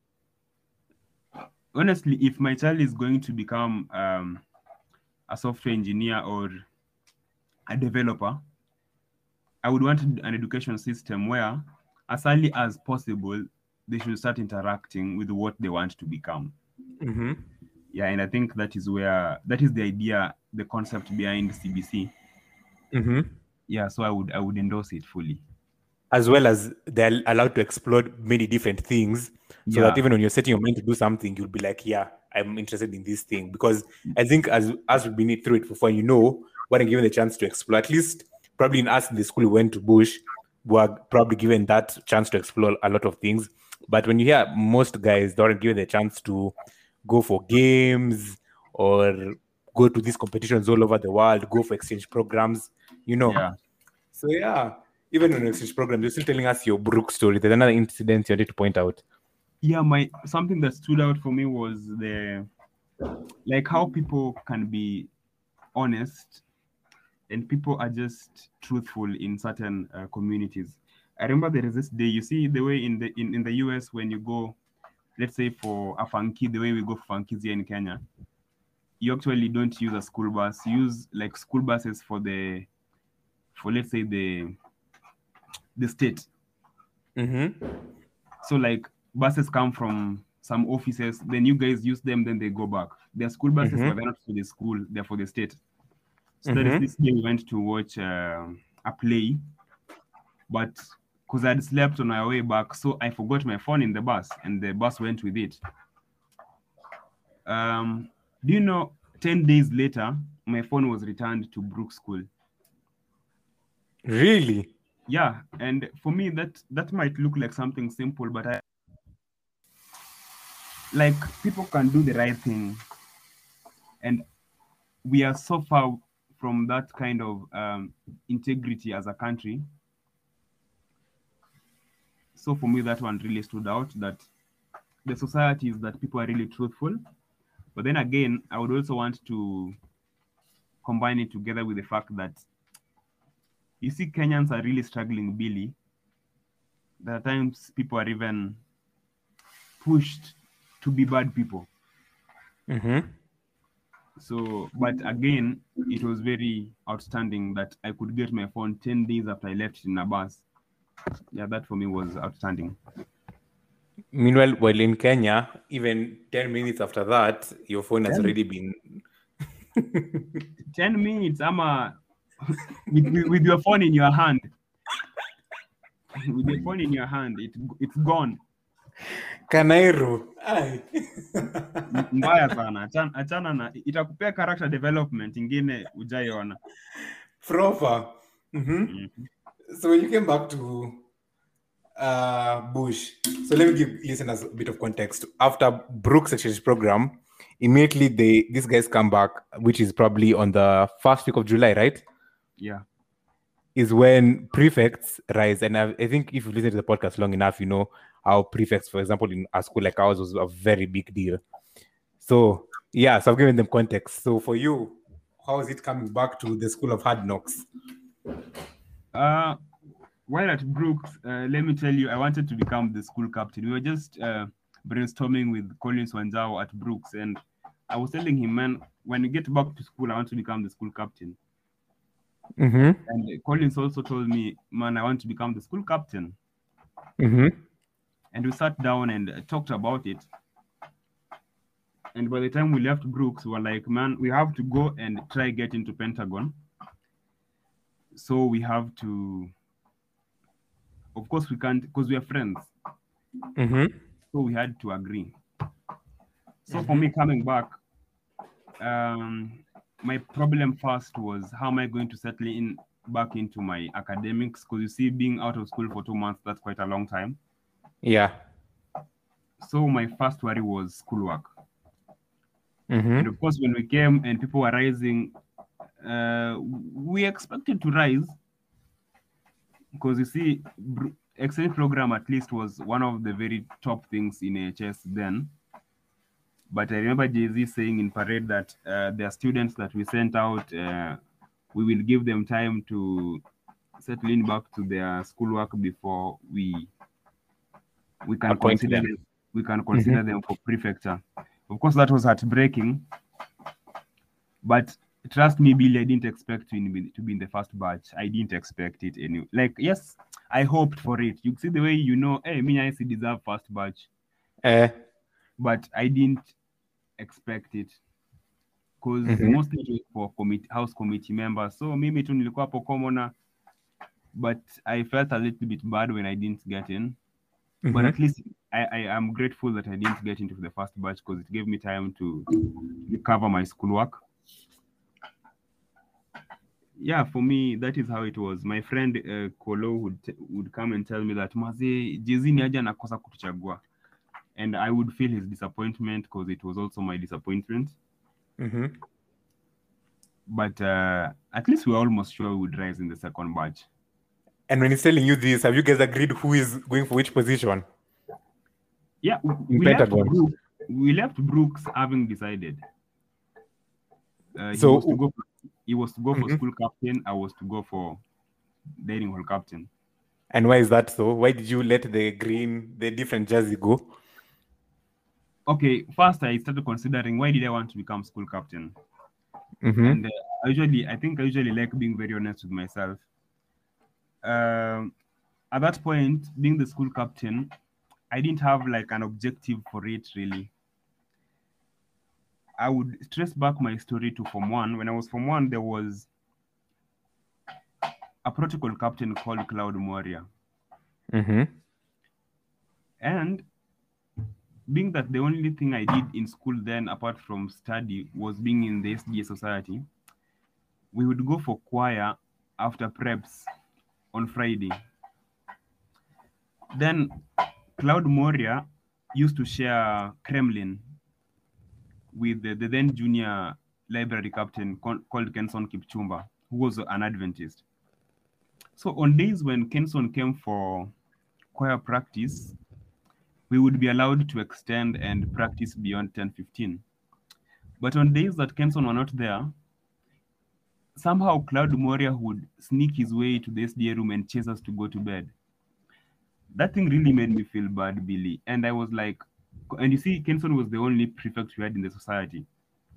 Honestly, if my child is going to become a software engineer or a developer, I would want an education system where, as early as possible, they should start interacting with what they want to become. Mm-hmm. Yeah, and I think that is the idea, the concept behind CBC. Mm-hmm. Yeah, so I would endorse it fully. As well as they're allowed to explore many different things, so that even when you're setting your mind to do something, you'll be like, yeah, I'm interested in this thing. Because I think as we've been through it before, when given the chance to explore, at least probably in us in the school we went to Bush, we were probably given that chance to explore a lot of things. But when you hear most guys, they aren't given the chance to go for games or go to these competitions all over the world, go for exchange programs, Yeah. So yeah, even on an exchange program, you're still telling us your Brooks story. There's another incident you need to point out. Yeah, something that stood out for me was how people can be honest and people are just truthful in certain communities. I remember there is this day, you see the way in the US when you go, let's say for a funky, the way we go for funkies here in Kenya, you actually don't use a school bus. You use like school buses for let's say the state. Mm-hmm. So like buses come from some offices, then you guys use them, then they go back. They're school buses, but they're not for the school, they're for the state. So there is this day we went to watch a play, but because I'd slept on our way back, so I forgot my phone in the bus, and the bus went with it. Do you know, 10 days later, my phone was returned to Brooks School. Really? Yeah, and for me, that might look like something simple, but people can do the right thing, and we are so far from that kind of integrity as a country. So for me, that one really stood out, that the society is that people are really truthful. But then again, I would also want to combine it together with the fact that you see Kenyans are really struggling, Billy. There are times people are even pushed to be bad people. Mm-hmm. So, but again, it was very outstanding that I could get my phone 10 days after I left in a bus. Yeah, that for me was outstanding. Meanwhile, while in Kenya, even 10 minutes after that, your phone has already been... 10 minutes, with your phone in your hand. With your phone in your hand, it's gone. Kanairu. Mbaya sana. Achana na itakupea character development ingine ujaiona. Proper. Mm-hmm. So when you came back to Bush, so let me give listeners a bit of context. After Brooks Exchange Program, immediately these guys come back, which is probably on the first week of July, right? Yeah. Is when prefects rise. And I think if you listen to the podcast long enough, you know how prefects, for example, in a school like ours was a very big deal. So yeah, so I've given them context. So for you, how is it coming back to the School of Hard Knocks? While at Brooks, let me tell you, I wanted to become the school captain. We were just brainstorming with Collins Wanzao at Brooks, and I was telling him, man, when you get back to school, I want to become the school captain. Mm-hmm. And Collins also told me, man, I want to become the school captain. Mm-hmm. And we sat down and talked about it. And by the time we left Brooks, we were like, man, we have to go and try get into Pentagon. So we have to, of course we can't, because we are friends. Mm-hmm. So we had to agree. So for me coming back, my problem first was, how am I going to settle back into my academics? Because you see, being out of school for 2 months, that's quite a long time. Yeah. So my first worry was schoolwork. And of course, when we came and people were rising, we expected to rise because you see, exchange program at least was one of the very top things in AHS then. But I remember Jay-Z saying in parade that there are students that we sent out, we will give them time to settle in back to their schoolwork before we can consider them for prefecture. Of course, that was heartbreaking. But trust me, Billy, I didn't expect to be in the first batch. I didn't expect it anyway. Like, yes, I hoped for it. You see the way hey, me I see deserve first batch. But I didn't expect it. Because mostly it was for house committee members. So mimi tu nilikuwa hapo commoner. But I felt a little bit bad when I didn't get in. But at least I am grateful that I didn't get into the first batch because it gave me time to recover my schoolwork. Yeah, for me, that is how it was. My friend Kolo would come and tell me that Maze, Jay-Z ni aje anakosa kutuchagua. And I would feel his disappointment because it was also my disappointment. But at least we were almost sure we would rise in the second batch. And when he's telling you this, have you guys agreed who is going for which position? Yeah, we left Brooks having decided. He was to go for school captain. I was to go for dining hall captain. And why is that so? Why did you let the different jersey go? Okay, first I started considering why did I want to become school captain? And I usually like being very honest with myself. At that point, being the school captain, I didn't have like an objective for it really. I would trace back my story to Form 1. When I was Form 1, there was a protocol captain called Cloud Moria. And being that the only thing I did in school then, apart from study, was being in the SDA society, we would go for choir after preps on Friday. Then Cloud Moria used to share Kremlin with the then junior library captain called Kenson Kipchumba, who was an Adventist. So on days when Kenson came for choir practice, we would be allowed to extend and practice beyond 10:15. But on days that Kenson were not there, somehow Cloud Moria would sneak his way to the SDA room and chase us to go to bed. That thing really made me feel bad, Billy. And I was like, and you see, Kenson was the only prefect we had in the society.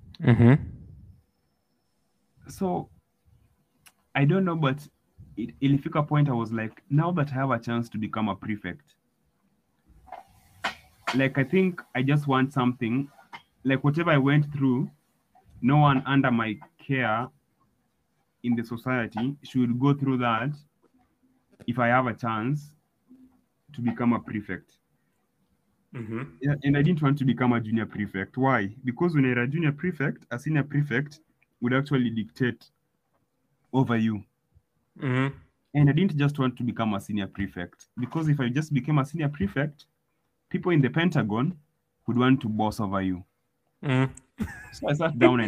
So, I don't know, but ilifika point I was like, now that I have a chance to become a prefect, like I think I just want something, like whatever I went through, no one under my care in the society should go through that if I have a chance to become a prefect. Yeah, and I didn't want to become a junior prefect. Why? Because when you're a junior prefect, a senior prefect would actually dictate over you. And I didn't just want to become a senior prefect, because if I just became a senior prefect, people in the Pentagon would want to boss over you. So I sat down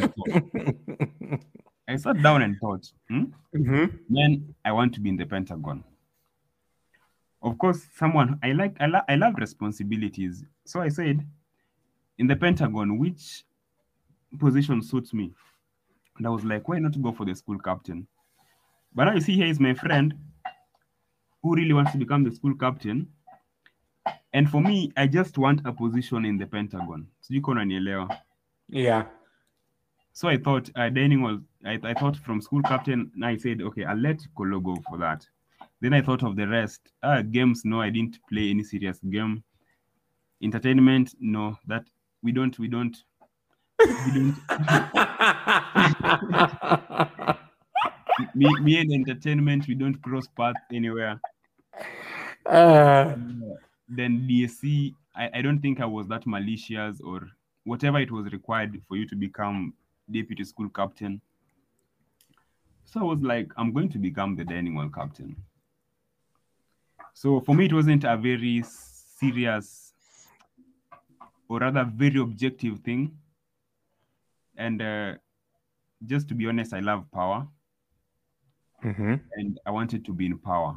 and thought. Then I want to be in the Pentagon. Of course, I love responsibilities. So I said, in the Pentagon, which position suits me? And I was like, why not go for the school captain? But now you see, here is my friend who really wants to become the school captain. And for me, I just want a position in the Pentagon. So you can Yeah. So I thought I thought from school captain, and I said, okay, I'll let Kolo go for that. Then I thought of the rest. Games, no, I didn't play any serious game. Entertainment, no, that we don't. me and entertainment, we don't cross paths anywhere. Then DSC, I don't think I was that malicious or whatever it was required for you to become deputy school captain. So I was like, I'm going to become the dining hall captain. So for me, it wasn't a very serious or rather very objective thing. And just to be honest, I love power. And I wanted to be in power.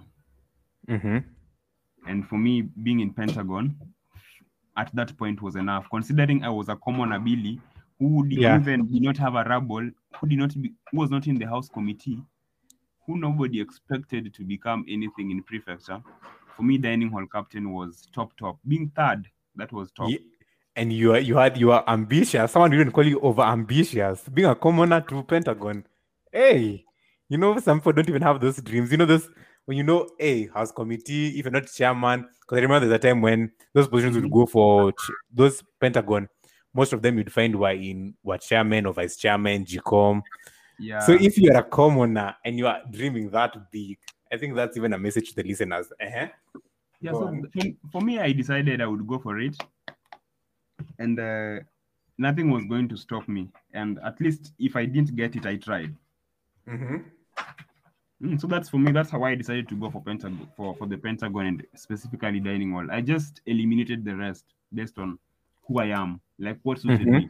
And for me, being in Pentagon at that point was enough, considering I was a common Abili who even did not have a rabble, who was not in the House Committee, who nobody expected to become anything in prefecture. For me, dining hall captain was top. Being third, that was top. Yeah. And you are ambitious. Someone didn't call you over ambitious. Being a commoner to Pentagon. Hey, some people don't even have those dreams. This when House Committee, if you're not chairman, because I remember there's a time when those positions would go for those Pentagon. Most of them you'd find were chairman or vice chairman, GCOM. Yeah. So if you're a commoner and you are dreaming that big, I think that's even a message to the listeners. Yeah. So for me, I decided I would go for it. And nothing was going to stop me. And at least if I didn't get it, I tried. So that's for me. That's how I decided to go for Pentagon, for the Pentagon, and specifically dining hall. I just eliminated the rest based on who I am, like what suited me.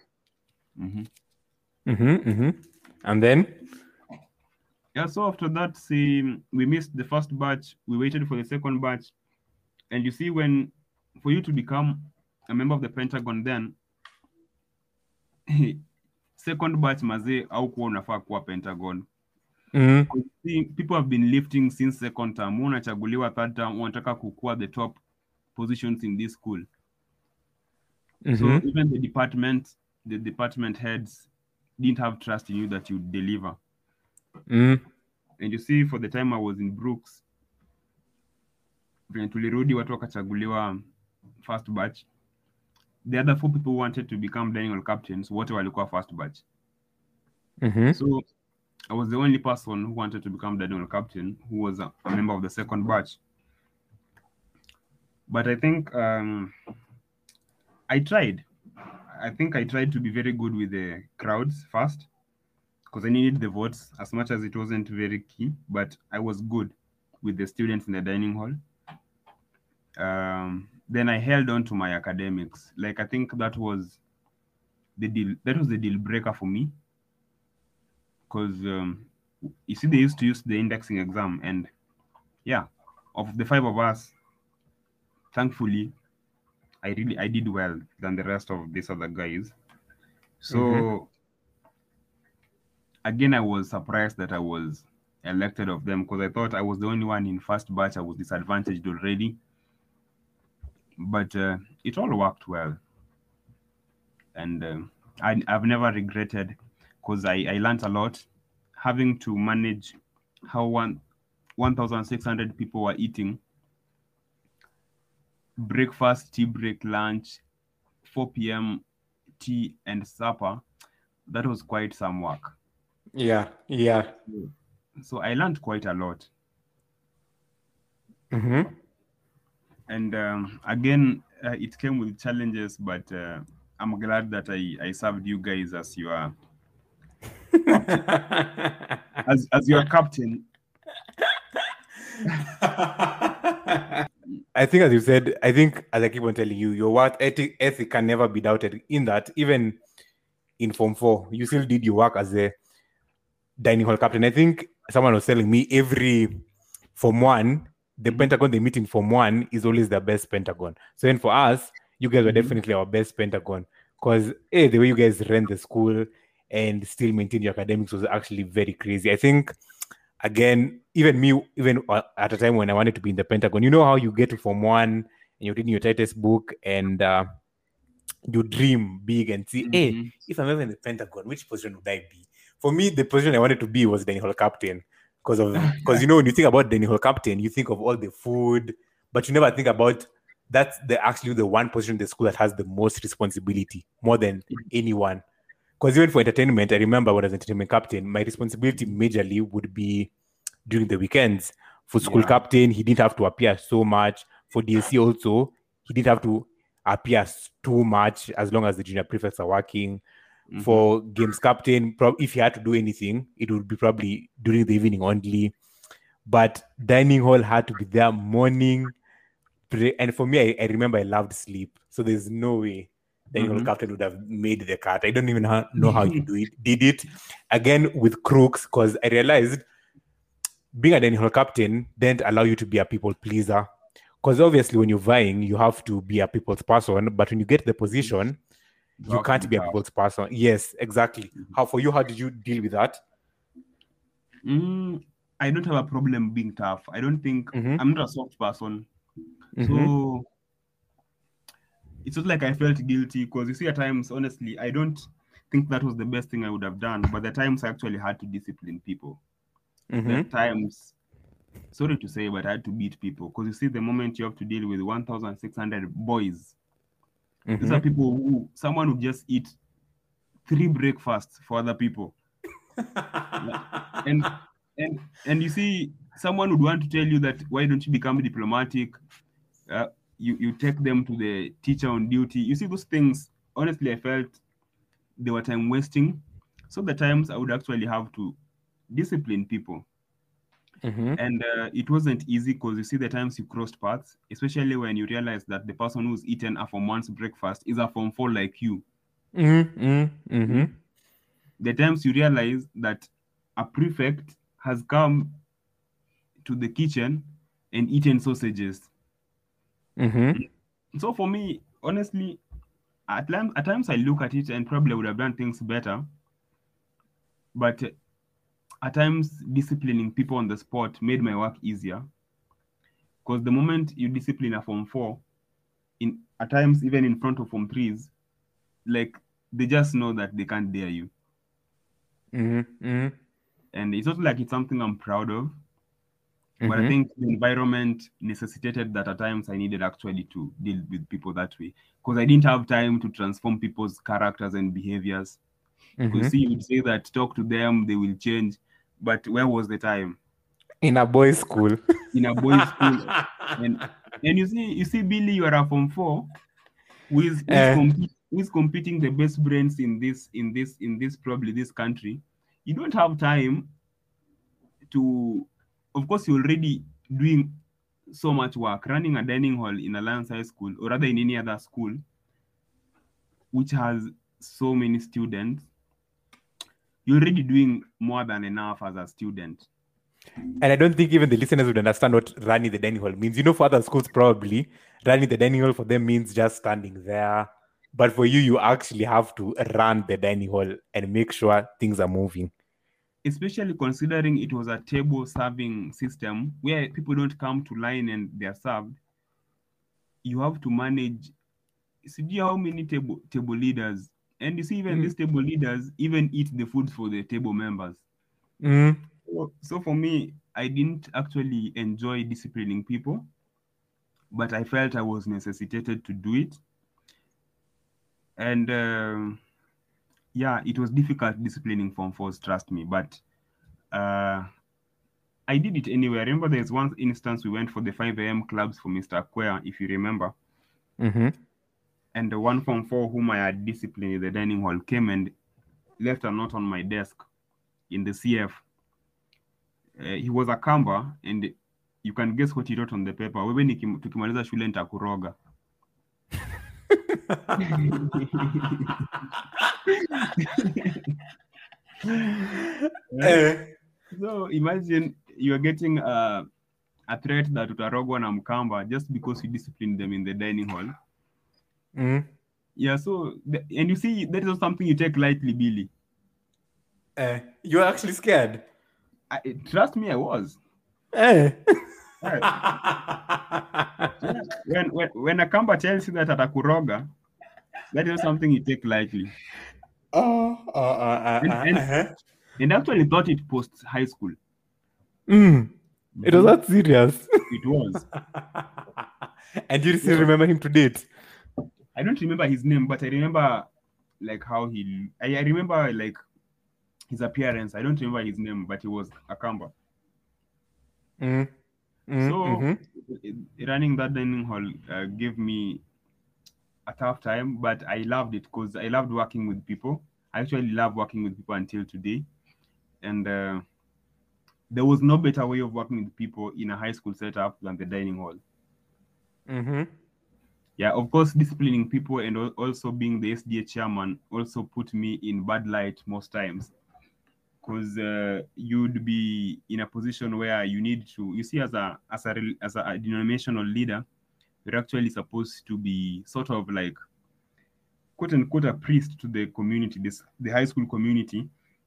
And then? Yeah. So after that, we missed the first batch. We waited for the second batch, and you see, for you to become a member of the Pentagon, then second batch mazee haukuwa unafaa kuwa Pentagon. People have been lifting since second term. Unachaguliwa third term, unataka kukua the top positions in this school. So even the department heads didn't have trust in you that you'd deliver. And you see, for the time I was in Brooks, when tulirudi watu wakachaguliwa first batch. The other 4 people wanted to become dining hall captains, wote walikuwa first batch. So I was the only person who wanted to become dining hall captain, who was a member of the second batch. But I think I tried. I think I tried to be very good with the crowds first, because I needed the votes as much as it wasn't very key, but I was good with the students in the dining hall. Then I held on to my academics. Like, I think that was the deal breaker for me. Because you see, they used to use the indexing exam, and yeah, of the 5 of us, thankfully, I did well than the rest of these other guys. So again, I was surprised that I was elected of them, because I thought I was the only one in first batch. I was disadvantaged already. But it all worked well. And I've never regretted, because I learned a lot, having to manage how 1,600 people were eating. Breakfast, tea break, lunch, 4 p.m. tea and supper. That was quite some work. Yeah. So I learned quite a lot. And again, it came with challenges, but I'm glad that I served you guys as your as your captain. I think, as you said, as I keep on telling you, your work ethic can never be doubted. In that, even in Form 4, you still did your work as a dining hall captain. I think someone was telling me every Form 1, the Pentagon they meet in Form 1 is always the best Pentagon. So then for us, you guys were definitely our best Pentagon, because the way you guys ran the school and still maintain your academics was actually very crazy. I think, again, even at a time when I wanted to be in the Pentagon, you know how you get to Form 1 and you're reading your tightest book and you dream big and see, if I'm ever in the Pentagon, which position would I be? For me, the position I wanted to be was dining hall captain. Because when you think about dining hall captain, you think of all the food, but you never think about that's actually the one position in the school that has the most responsibility, more than anyone. Because even for entertainment, I remember when I was entertainment captain, my responsibility majorly would be during the weekends. For school captain, he didn't have to appear so much. For DSC also, he didn't have to appear too much as long as the junior prefects are working. For games captain, if he had to do anything, it would be probably during the evening only. But dining hall had to be there morning. And for me, I remember I loved sleep. So there's no way dining hall captain would have made the cut. I don't even know how you did it. Again, with crooks, because I realized being a dining hall captain didn't allow you to be a people pleaser. Because obviously, when you're vying, you have to be a people's person. But when you get the position, you can't be a people's person. Yes, exactly. How did you deal with that? I don't have a problem being tough. I don't think I'm not a soft person. So it's not like I felt guilty, because you see, at times, honestly, I don't think that was the best thing I would have done. But the times I actually had to discipline people. The times, sorry to say, but I had to beat people. Because you see, the moment you have to deal with 1,600 boys, these are people who someone would just eat 3 breakfasts for other people. and you see, someone would want to tell you that, why don't you become diplomatic? You take them to the teacher on duty. You see, those things, honestly, I felt they were time wasting. So the times I would actually have to discipline people. And it wasn't easy, because you see, the times you crossed paths, especially when you realize that the person who's eaten a Form 1's breakfast is a Form 4 like you. The times you realize that a prefect has come to the kitchen and eaten sausages. So for me, honestly, at times I look at it and probably would have done things better. But at times, disciplining people on the spot made my work easier. Because the moment you discipline a Form 4, at times, even in front of Form 3s, like, they just know that they can't dare you. And it's not like it's something I'm proud of. But I think the environment necessitated that at times I needed actually to deal with people that way. Because I didn't have time to transform people's characters and behaviors. Because see, you would say that talk to them, they will change. But where was the time? In a boys' school. In a boys' school. And you see, Billy, you are a Form 4 who is competing the best brains in this probably this country. You don't have time to, of course, you're already doing so much work, running a dining hall in Alliance High School, or rather in any other school, which has so many students. You're already doing more than enough as a student. And I don't think even the listeners would understand what running the dining hall means. You know, for other schools, probably running the dining hall for them means just standing there. But for you, you actually have to run the dining hall and make sure things are moving. Especially considering it was a table serving system where people don't come to line and they're served. You have to manage, see how many table leaders. And you see, even these table leaders even eat the food for the table members. So for me, I didn't actually enjoy disciplining people, but I felt I was necessitated to do it. And it was difficult disciplining Form 4s, trust me, but I did it anyway. I remember there's one instance we went for the 5 a.m. clubs for Mr. Quer, if you remember. And the one Form 4 whom I had disciplined in the dining hall came and left a note on my desk in the CF. He was a Kamba, and you can guess what he wrote on the paper. Wewe tukimaliza shule nitakuroga. So imagine you're getting a threat that utarogwa na Mkamba just because you disciplined them in the dining hall. Yeah, so, and you see, that is not something you take lightly, Billy. You're actually scared? Trust me, I was. Right. When a Kamba tells you that atakuroga, that is not something you take lightly. And actually thought it post high school. It was that serious? It was. And you still remember him to date? I don't remember his name, but I remember like how I remember like his appearance. I don't remember his name, but he was a Kamba. So running that dining hall gave me a tough time, but I loved it because I loved working with people. I actually love working with people until today. And there was no better way of working with people in a high school setup than the dining hall. Yeah, of course, disciplining people and also being the SDA chairman also put me in bad light most times, because you'd be in a position where you need to, you see, as a denominational leader, you're actually supposed to be sort of like, quote unquote, a priest to the community, the high school community.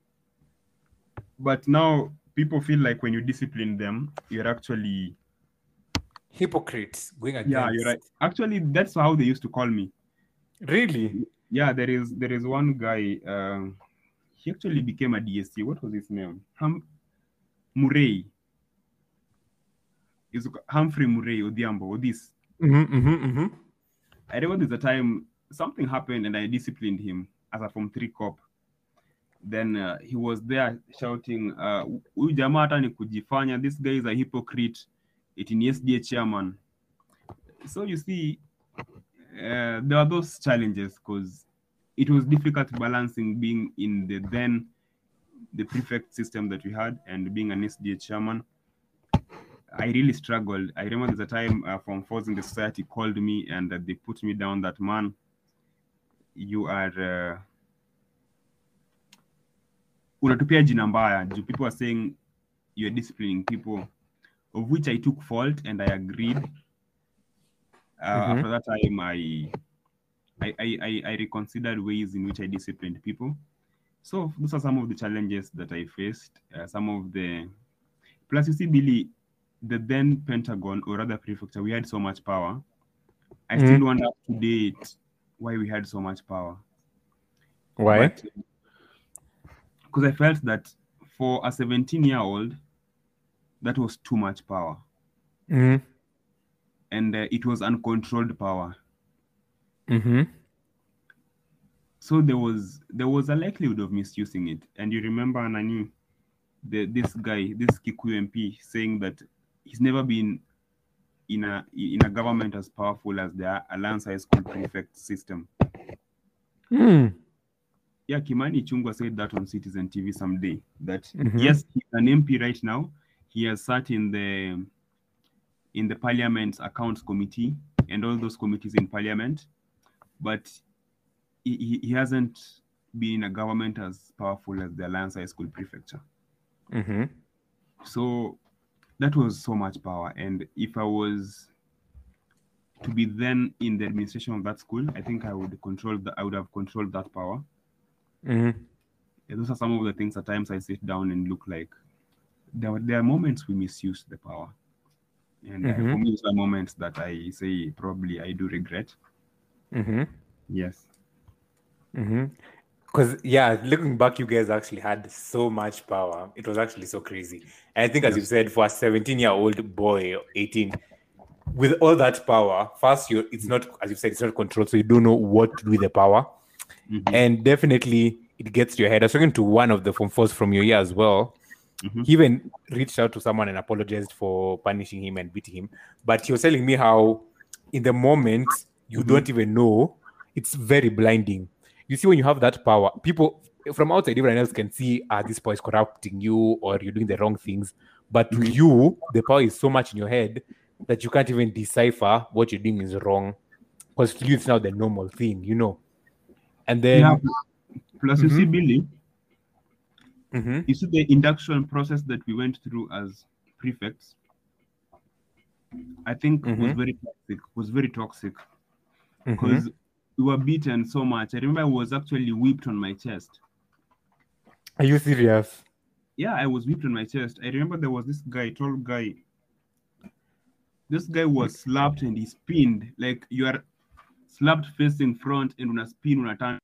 But now people feel like when you discipline them, you're actually Hypocrites going against. yeah, you're right. Actually, that's how they used to call me. Really? Yeah, there is one guy. He actually became a DSC. What was his name? Murray. Is Humphrey Murray Odhiambo or this. I remember there's a time something happened and I disciplined him as a Form 3 cop. Then he was there shouting, "Huyu jamaa hata ni kujifanya, this guy is a hypocrite, it in SDA chairman." So you see, there are those challenges because it was difficult balancing being in the prefect system that we had and being an SDA chairman. I really struggled. I remember there's a time Form 4s in the society called me and they put me down that, man, you are unatupia jina mbaya. People are saying you're disciplining people, of which I took fault and I agreed. After that time, I reconsidered ways in which I disciplined people. So those are some of the challenges that I faced. Plus, you see, Billy, the then Pentagon, or rather prefecture, we had so much power. I still wonder to date why we had so much power. Why? Because I felt that for a 17-year-old, that was too much power. And it was uncontrolled power. So there was a likelihood of misusing it. And you remember, Nani, this guy, this Kikuyu MP, saying that he's never been in a government as powerful as the Alliance High School prefect system. Yeah, Kimani Ichung'wah said that on Citizen TV someday, that yes, he's an MP right now. He has sat in the Parliament's Accounts Committee and all those committees in Parliament, but he hasn't been in a government as powerful as the Alliance High School prefecture. So that was so much power. And if I was to be then in the administration of that school, I think I would have controlled that power. Yeah, those are some of the things at times I sit down and look like there are moments we misuse the power. And for me, those are moments that I say probably I do regret. Yes. Because, yeah, looking back, you guys actually had so much power. It was actually so crazy. And I think, as you said, for a 17-year-old boy, 18, with all that power, first, it's not, as you said, it's not controlled, so you don't know what to do with the power. And definitely, it gets to your head. I was talking to one of the Form 4s from your year as well. He even reached out to someone and apologized for punishing him and beating him. But he was telling me how, in the moment, you don't even know. It's very blinding. You see, when you have that power, people from outside, everyone else can see, this boy is corrupting you or you're doing the wrong things. But to you, the power is so much in your head that you can't even decipher what you're doing is wrong. Because to you, it's now the normal thing, you know. And then... Plus, you see, Billy, you see the induction process that we went through as prefects, I think was very toxic. Because we were beaten so much. I remember I was actually whipped on my chest. Are you serious? Yeah, I was whipped on my chest. I remember there was this guy, tall guy. This guy was slapped and he spinned. Like you are slapped facing front and on a spin on a turn.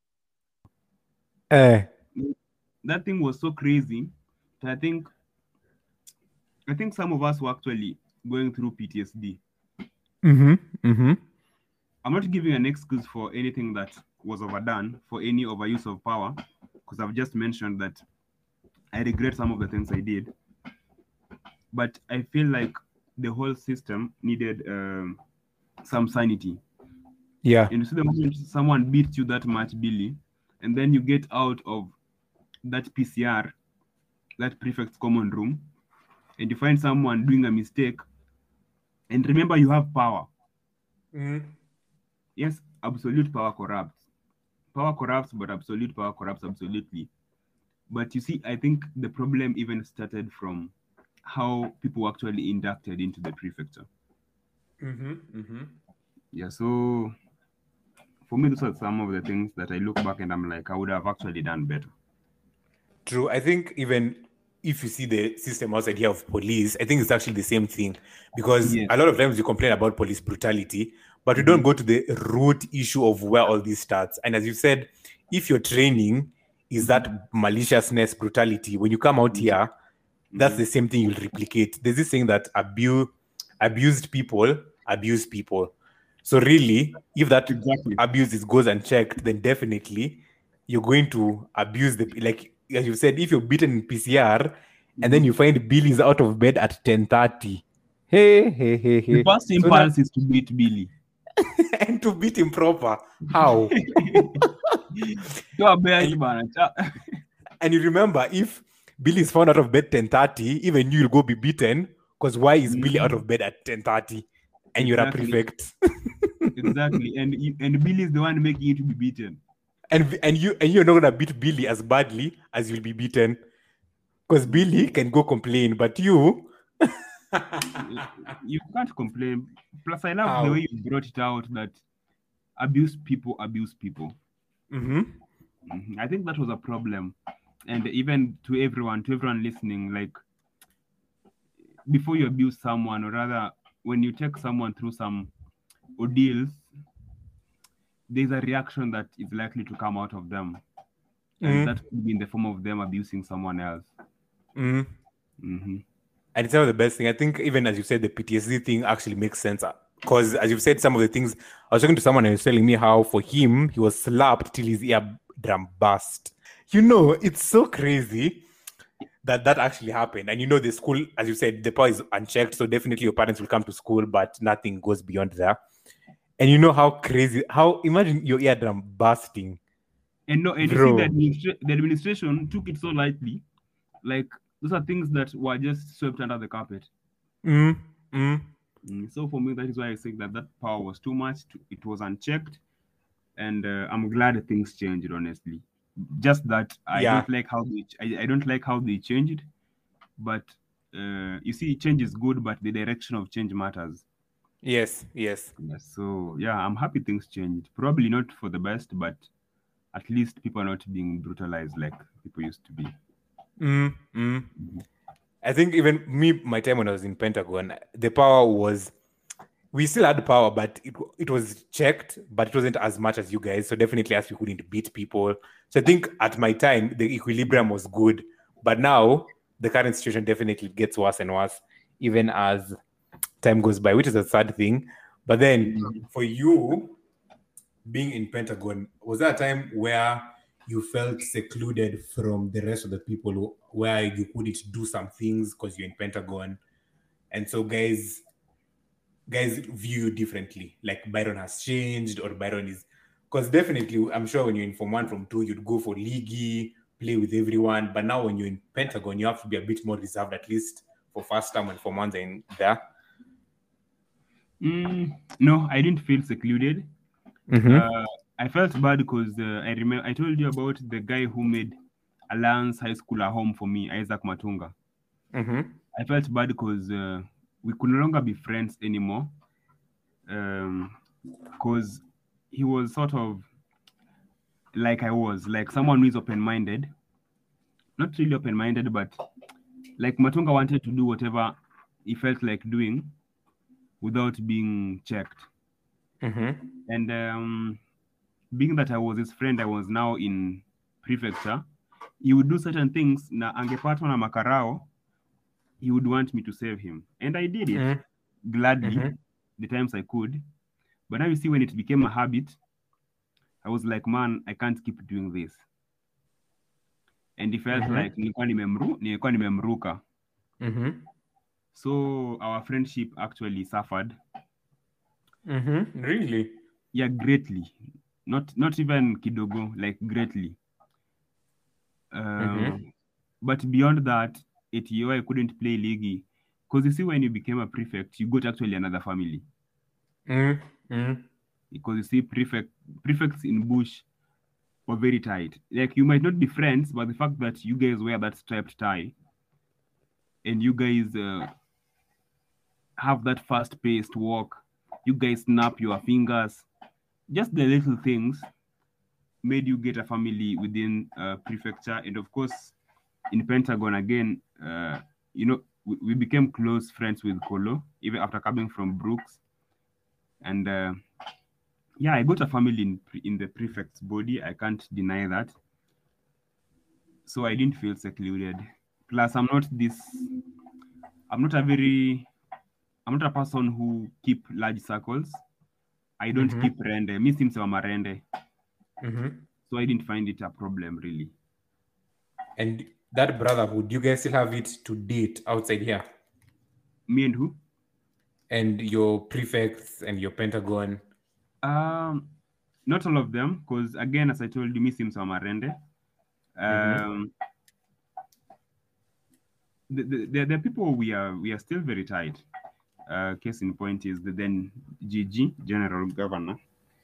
That thing was so crazy that I think some of us were actually going through PTSD. I'm not giving an excuse for anything that was overdone, for any overuse of power, because I've just mentioned that I regret some of the things I did. But I feel like the whole system needed some sanity. Yeah. And you see the moment someone beats you that much, Billy, and then you get out of that PCR, that prefect's common room, and you find someone doing a mistake, and remember you have power. yes, absolute power corrupts. Power corrupts, but absolute power corrupts absolutely. But you see, I think the problem even started from how people actually inducted into the prefecture. Yeah, so for me, those are some of the things that I look back and I'm like, I would have actually done better. True. I think even if you see the system outside here of police, I think it's actually the same thing, because Yeah. a lot of times we complain about police brutality, but we don't go to the root issue of where all this starts. And as you said, if your training is that maliciousness, brutality, when you come out here, that's the same thing you'll replicate. There's this saying that abused people abuse people. So really, if that Exactly. abuse goes unchecked, then definitely you're going to abuse the, like as you said, if you're beaten in PCR and then you find Billy's out of bed at 10:30. Hey. The first impulse is to beat Billy. And to beat him proper. How? And you remember, if Billy is found out of bed 10:30, even you'll go be beaten, because why is Billy out of bed at 10:30 and you're a prefect? Exactly. And Billy is the one making you to be beaten. And you're not gonna beat Billy as badly as you'll be beaten, because Billy can go complain, but you can't complain. Plus, I love the way you brought it out that abuse people. I think that was a problem, and even to everyone listening, like, before you abuse someone, or rather, when you take someone through some ordeals, there's a reaction that is likely to come out of them, and that could be in the form of them abusing someone else. And it's not the best thing. I think even as you said, the PTSD thing actually makes sense, because as you've said, some of the things, I was talking to someone and he was telling me how for him, he was slapped till his eardrum burst. It's so crazy that actually happened. And the school, as you said, the power is unchecked, so definitely your parents will come to school, but nothing goes beyond there. And how crazy, imagine your eardrum bursting. And you see the administration took it so lightly. Like, those are things that were just swept under the carpet. So for me, that is why I think that power was too much. It was unchecked. And I'm glad things changed, honestly. Just that I don't like how they changed. But you see, change is good, but the direction of change matters. Yes. So I'm happy things changed. Probably not for the best, but at least people are not being brutalized like people used to be. I think even my time when I was in Pentagon, the power was, we still had power, but it was checked, but it wasn't as much as you guys. So definitely, as we couldn't beat people. So I think at my time, the equilibrium was good, but now the current situation definitely gets worse and worse, even as time goes by, which is a sad thing. But then for you being in Pentagon, was there a time where you felt secluded from the rest of the people, where you couldn't do some things because you're in Pentagon, and so guys view you differently, like Byron has changed, or Byron is, because definitely I'm sure when you're in Form 1, Form 2, you'd go for leaguey, play with everyone, but now when you're in Pentagon, you have to be a bit more reserved, at least for first time when Form 1's in there. No, I didn't feel secluded. I felt bad because I remember I told you about the guy who made Alliance High School a home for me, Isaac Matunga. I felt bad because we could no longer be friends anymore, because he was sort of like I was, like someone who is open-minded. Not really open-minded, but like Matunga wanted to do whatever he felt like doing without being checked. And being that I was his friend, I was now in prefecture, he would do certain things, na angepatwa na makarao, he would want me to save him. And I did it gladly, the times I could. But now you see, when it became a habit, I was like, man, I can't keep doing this. And it felt like nilikuwa nimemruka. So our friendship actually suffered. Really? Yeah, greatly. Not even kidogo, like greatly. But beyond that, at UO, I couldn't play league. Because you see, when you became a prefect, you got actually another family. because you see prefects in Bush were very tight. Like, you might not be friends, but the fact that you guys wear that striped tie and you guys have that fast-paced walk, you guys snap your fingers, just the little things made you get a family within prefecture. And of course, in Pentagon again, we became close friends with Kolo, even after coming from Brooks. And I got a family in the prefect's body. I can't deny that. So I didn't feel secluded. Plus, I'm not a person who keep large circles. I don't keep rende. Me seems I'm a rende. So I didn't find it a problem, really. And that brotherhood, you guys still have it to date outside here? Me and who? And your prefects and your Pentagon? Not all of them, because again, as I told you, me seems I'm a rende. The people we are still very tight. Case in point is the then GG, General Governor,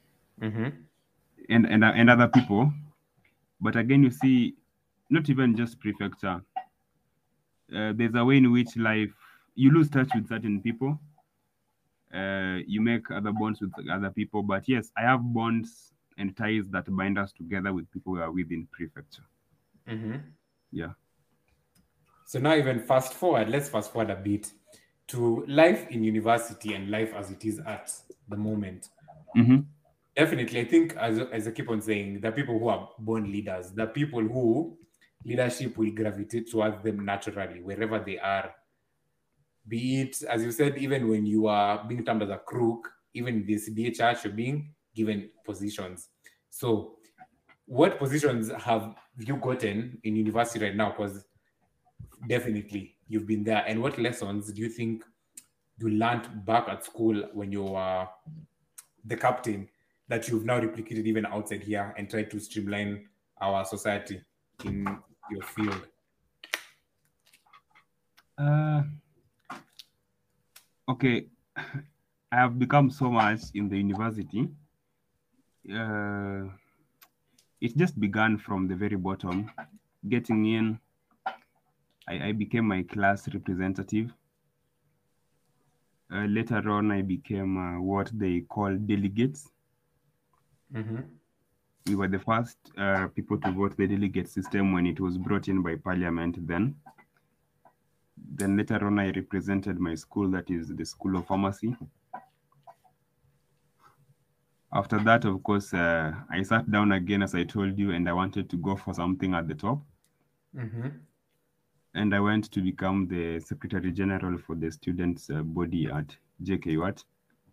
and other people. But again, you see, not even just prefecture. There's a way in which life, you lose touch with certain people. You make other bonds with other people. But yes, I have bonds and ties that bind us together with people who are within prefecture. Yeah. So now even let's fast forward a bit to life in university and life as it is at the moment. Definitely, I think, as I keep on saying, the people who are born leaders, the people who leadership will gravitate towards them naturally, wherever they are. Be it, as you said, even when you are being termed as a crook, even in the CDA church, you're being given positions. So what positions have you gotten in university right now? Because definitely you've been there. And what lessons do you think you learned back at school when you were the captain that you've now replicated even outside here and tried to streamline our society in your field? Okay, I have become so much in the university. It just began from the very bottom. Getting in, I became my class representative. Later on, I became what they call delegates. We were the first people to vote the delegate system when it was brought in by Parliament then. Then later on, I represented my school, that is the School of Pharmacy. After that, of course, I sat down again, as I told you, and I wanted to go for something at the top. And I went to become the Secretary General for the students' body at JKUAT.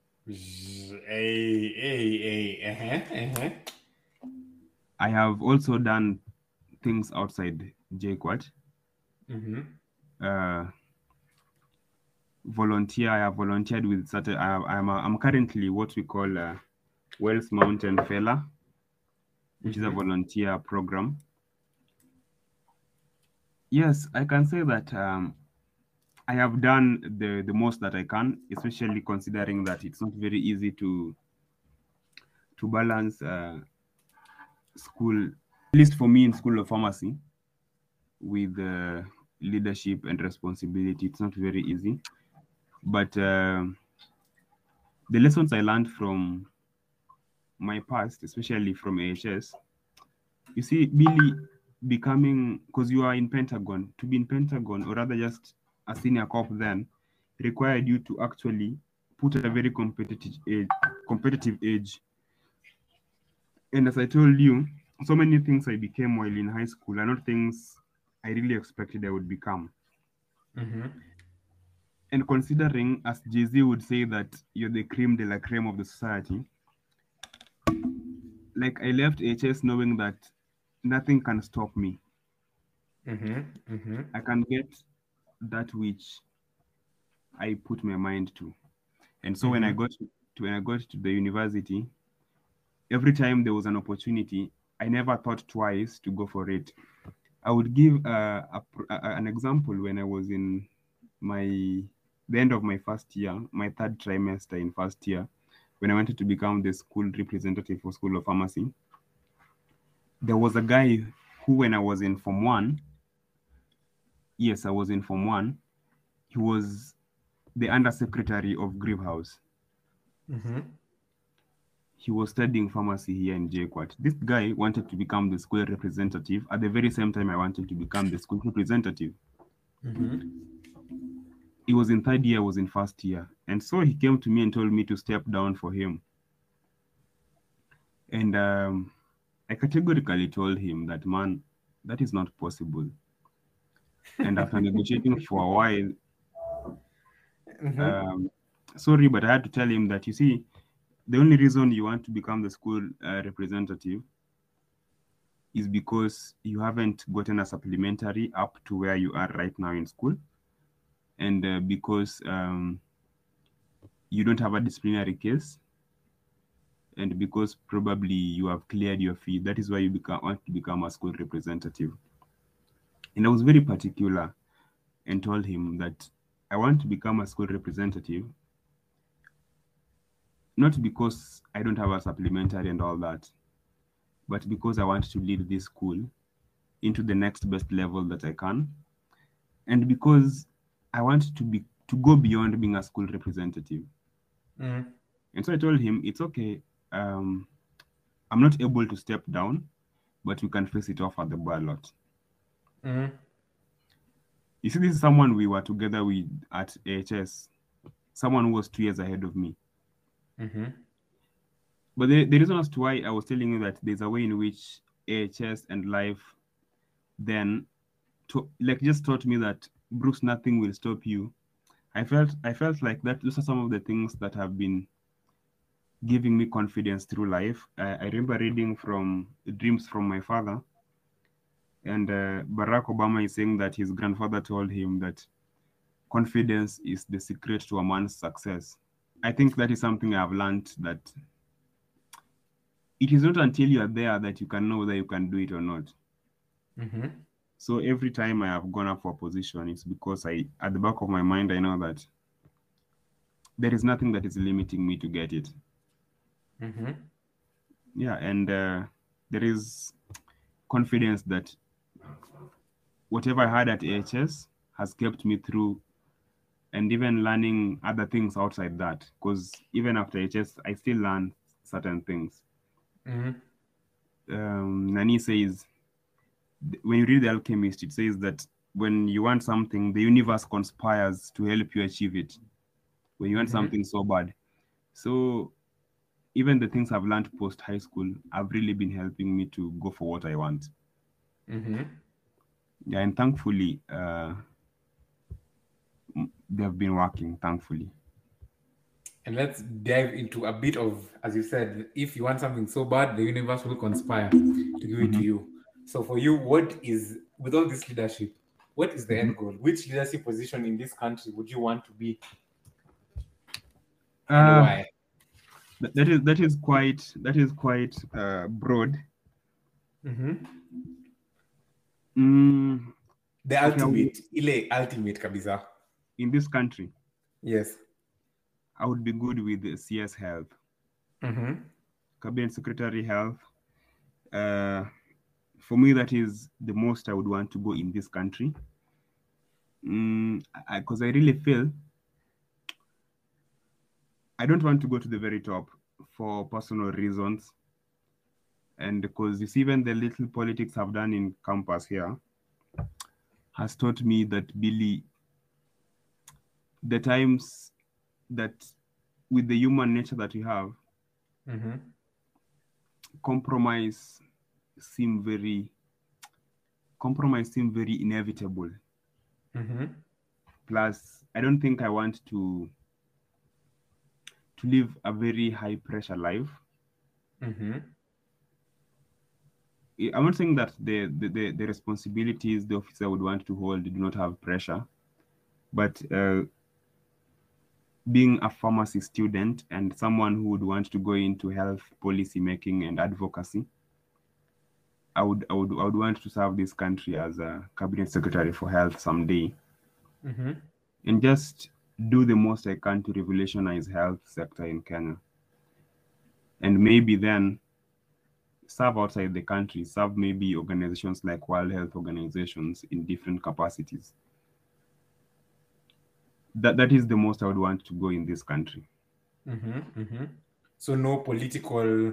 I have also done things outside JKUAT. Volunteer. I have volunteered with certain. I'm currently what we call a Wells Mountain Fella, which is a volunteer program. Yes, I can say that I have done the most that I can, especially considering that it's not very easy to balance school, at least for me in School of Pharmacy, with leadership and responsibility. It's not very easy. But the lessons I learned from my past, especially from AHS, you see, really becoming, because you are in Pentagon, to be in Pentagon, or rather just a senior cop then, required you to actually put a very competitive edge. And as I told you, so many things I became while in high school are not things I really expected I would become. And considering, as Jay-Z would say, that you're the creme de la creme of the society, like, I left HS knowing that nothing can stop me. I can get that which I put my mind to. And so when I got to the university, every time there was an opportunity, I never thought twice to go for it. I would give an example. When I was in the end of my first year, my third trimester in first year, when I wanted to become the school representative for School of Pharmacy, there was a guy who, when I was in Form 1, yes, I was in Form 1, he was the undersecretary of Grieve House. He was studying pharmacy here in JKUAT. This guy wanted to become the school representative at the very same time I wanted to become the school representative. He was in third year, I was in first year. And so he came to me and told me to step down for him. And I categorically told him that, man, that is not possible. And after negotiating for a while, sorry, but I had to tell him that, you see, the only reason you want to become the school representative is because you haven't gotten a supplementary up to where you are right now in school. And because you don't have a disciplinary case, and because probably you have cleared your fee, that is why you want to become a school representative. And I was very particular and told him that I want to become a school representative, not because I don't have a supplementary and all that, but because I want to lead this school into the next best level that I can, and because I want to go beyond being a school representative. And so I told him, it's okay. I'm not able to step down, but we can face it off at the ballot. You see, this is someone we were together with at AHS, someone who was 2 years ahead of me. But the reason as to why I was telling you that there's a way in which AHS and life then just taught me that, Bruce, nothing will stop you. I felt like that those are some of the things that have been giving me confidence through life. I remember reading from Dreams from My Father, and Barack Obama is saying that his grandfather told him that confidence is the secret to a man's success. I think that is something I've learned, that it is not until you are there that you can know whether you can do it or not. So every time I have gone up for a position, it's because at the back of my mind, I know that there is nothing that is limiting me to get it. Yeah, and there is confidence that whatever I had at AHS has kept me through, and even learning other things outside that, because even after AHS, I still learn certain things. Nani says, when you read The Alchemist, it says that when you want something, the universe conspires to help you achieve it. When you want something so bad. So even the things I've learned post high school have really been helping me to go for what I want. Yeah, and thankfully, they've been working, thankfully. And let's dive into a bit of, as you said, if you want something so bad, the universe will conspire to give it to you. So for you, with all this leadership, what is the end goal? Which leadership position in this country would you want to be? And why? That is quite broad. The ultimate kabisa. In this country? Yes. I would be good with the CS Health. Cabinet Secretary Health. For me, that is the most I would want to go in this country. Because I really feel I don't want to go to the very top for personal reasons. And because you see, even the little politics I've done in campus here has taught me that, Billy, the times that with the human nature that we have, compromise seem very inevitable. Plus, I don't think I want to live a very high pressure life. I'm not saying that the responsibilities the officer would want to hold do not have pressure, but being a pharmacy student and someone who would want to go into health policy making and advocacy, I would want to serve this country as a cabinet secretary for health someday, and just do the most I can to revolutionize health sector in Kenya. and maybe then serve outside the country, serve maybe organizations like World Health Organizations in different capacities. That is the most I would want to go in this country. So no political.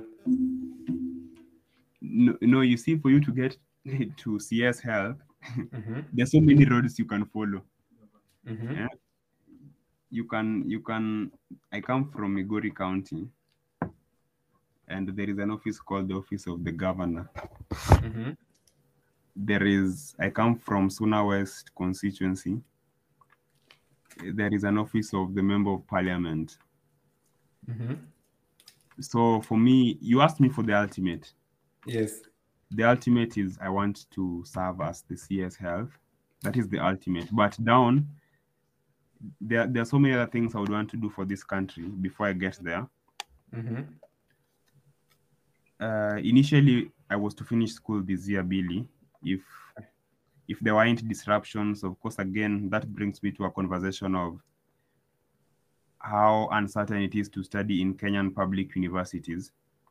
No, you see, for you to get to CS Health, there's so many roads you can follow. Yeah? You can. I come from Migori County, and there is an office called the Office of the Governor. I come from Suna West constituency. There is an office of the Member of Parliament. So for me, you asked me for the ultimate. Yes. The ultimate is I want to serve as the CS Health. That is the ultimate. But down, there are so many other things I would want to do for this country before I get there. Initially, I was to finish school this year, Billy. If there weren't disruptions, of course, again, that brings me to a conversation of how uncertain it is to study in Kenyan public universities.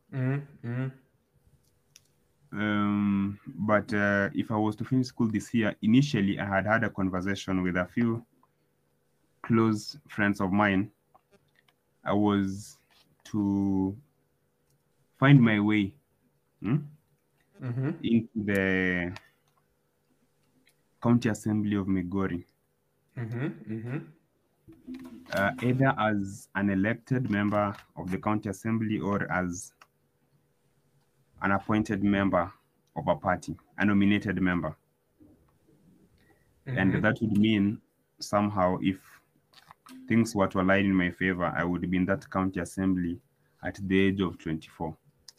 But if I was to finish school this year, initially I had a conversation with a few close friends of mine. I was to find my way into the County Assembly of Migori. Either as an elected member of the County Assembly or as an appointed member of a party, a nominated member. And that would mean somehow if things were to align in my favor, I would be in that county assembly at the age of 24.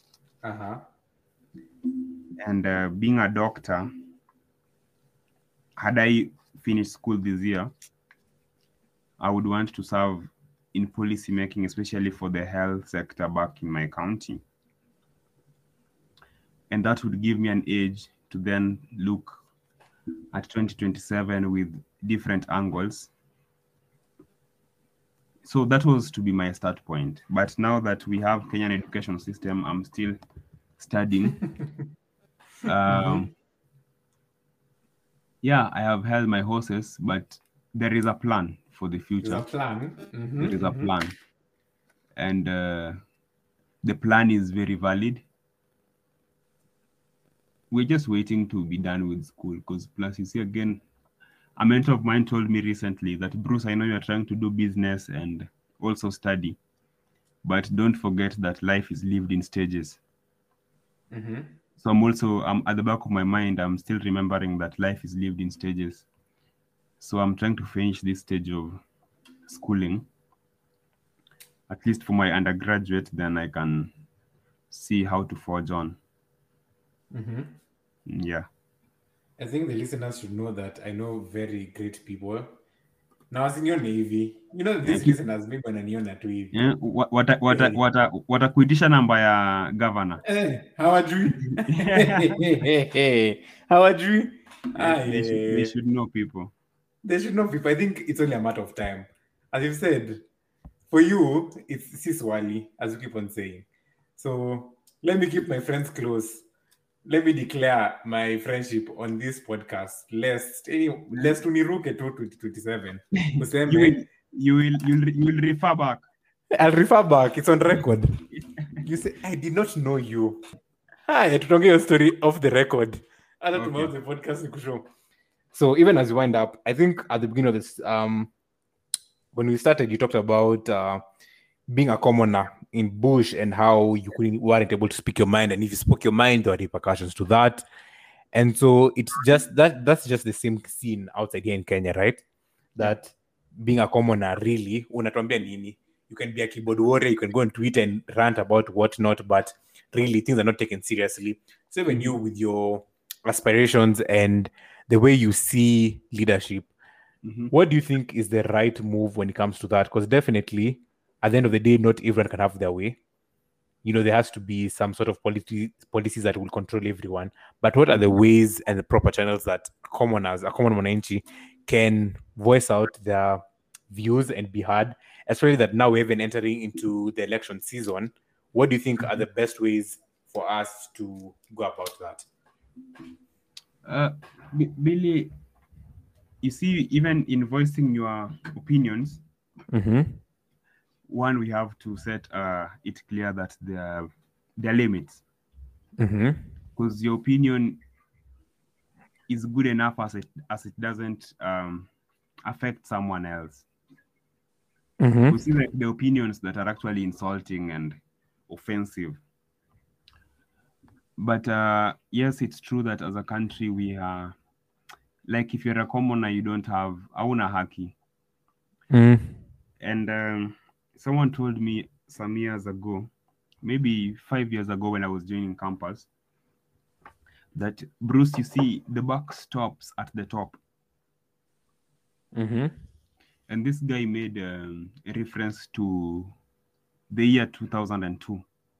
And being a doctor, had I finished school this year, I would want to serve in policy making, especially for the health sector back in my county. And that would give me an age to then look at 2027 with different angles. So that was to be my start point. But now that we have Kenyan education system, I'm still studying. Yeah, I have held my horses, but there is a plan for the future. There's a plan. There is a plan. And the plan is very valid. We're just waiting to be done with school, because plus, you see, again, a mentor of mine told me recently that, Bruce, I know you're trying to do business and also study, but don't forget that life is lived in stages. So I'm at the back of my mind, I'm still remembering that life is lived in stages. So I'm trying to finish this stage of schooling, at least for my undergraduate, then I can see how to forge on. Yeah. I think the listeners should know that I know very great people. Now, as in your Navy, you know, these listeners maybe wananiona tu hivi. Yeah, watakuitisha namba ya governor. Hawajui. Hawajui. They should know people. They should know people. I think it's only a matter of time. As you've said, for you, it's Siswali, as you keep on saying. So let me keep my friends close. Let me declare my friendship on this podcast. Lest uniruke to 2027. You will refer back. I'll refer back. It's on record. You say, I did not know you. Hi, tutonge your story off the record. Okay. The podcast. So even as we wind up, I think at the beginning of this, when we started, you talked about being a commoner in Bush and how you weren't able to speak your mind, and if you spoke your mind, there are repercussions to that. And so it's just that's just the same scene outside here in Kenya, right? That being a commoner, really, unatuambia nini? You can be a keyboard warrior, you can go on Twitter and rant about whatnot, but really things are not taken seriously. So when you, with your aspirations and the way you see leadership, what do you think is the right move when it comes to that? Because definitely, at the end of the day, not everyone can have their way. You know, there has to be some sort of policies that will control everyone. But what are the ways and the proper channels that commoners, a common mwananchi, can voice out their views and be heard? Especially that now we're even entering into the election season what do you think are the best ways for us to go about that? Billy, you see, even in voicing your opinions, one, we have to set it clear that there are limits. Because your opinion is good enough as it doesn't affect someone else. You see, like the opinions that are actually insulting and offensive. But yes, it's true that as a country we are, like, if you're a commoner, you don't have hauna haki. And someone told me some years ago, maybe 5 years ago when I was joining campus, that, Bruce, you see, the buck stops at the top. And this guy made a reference to the year 2002.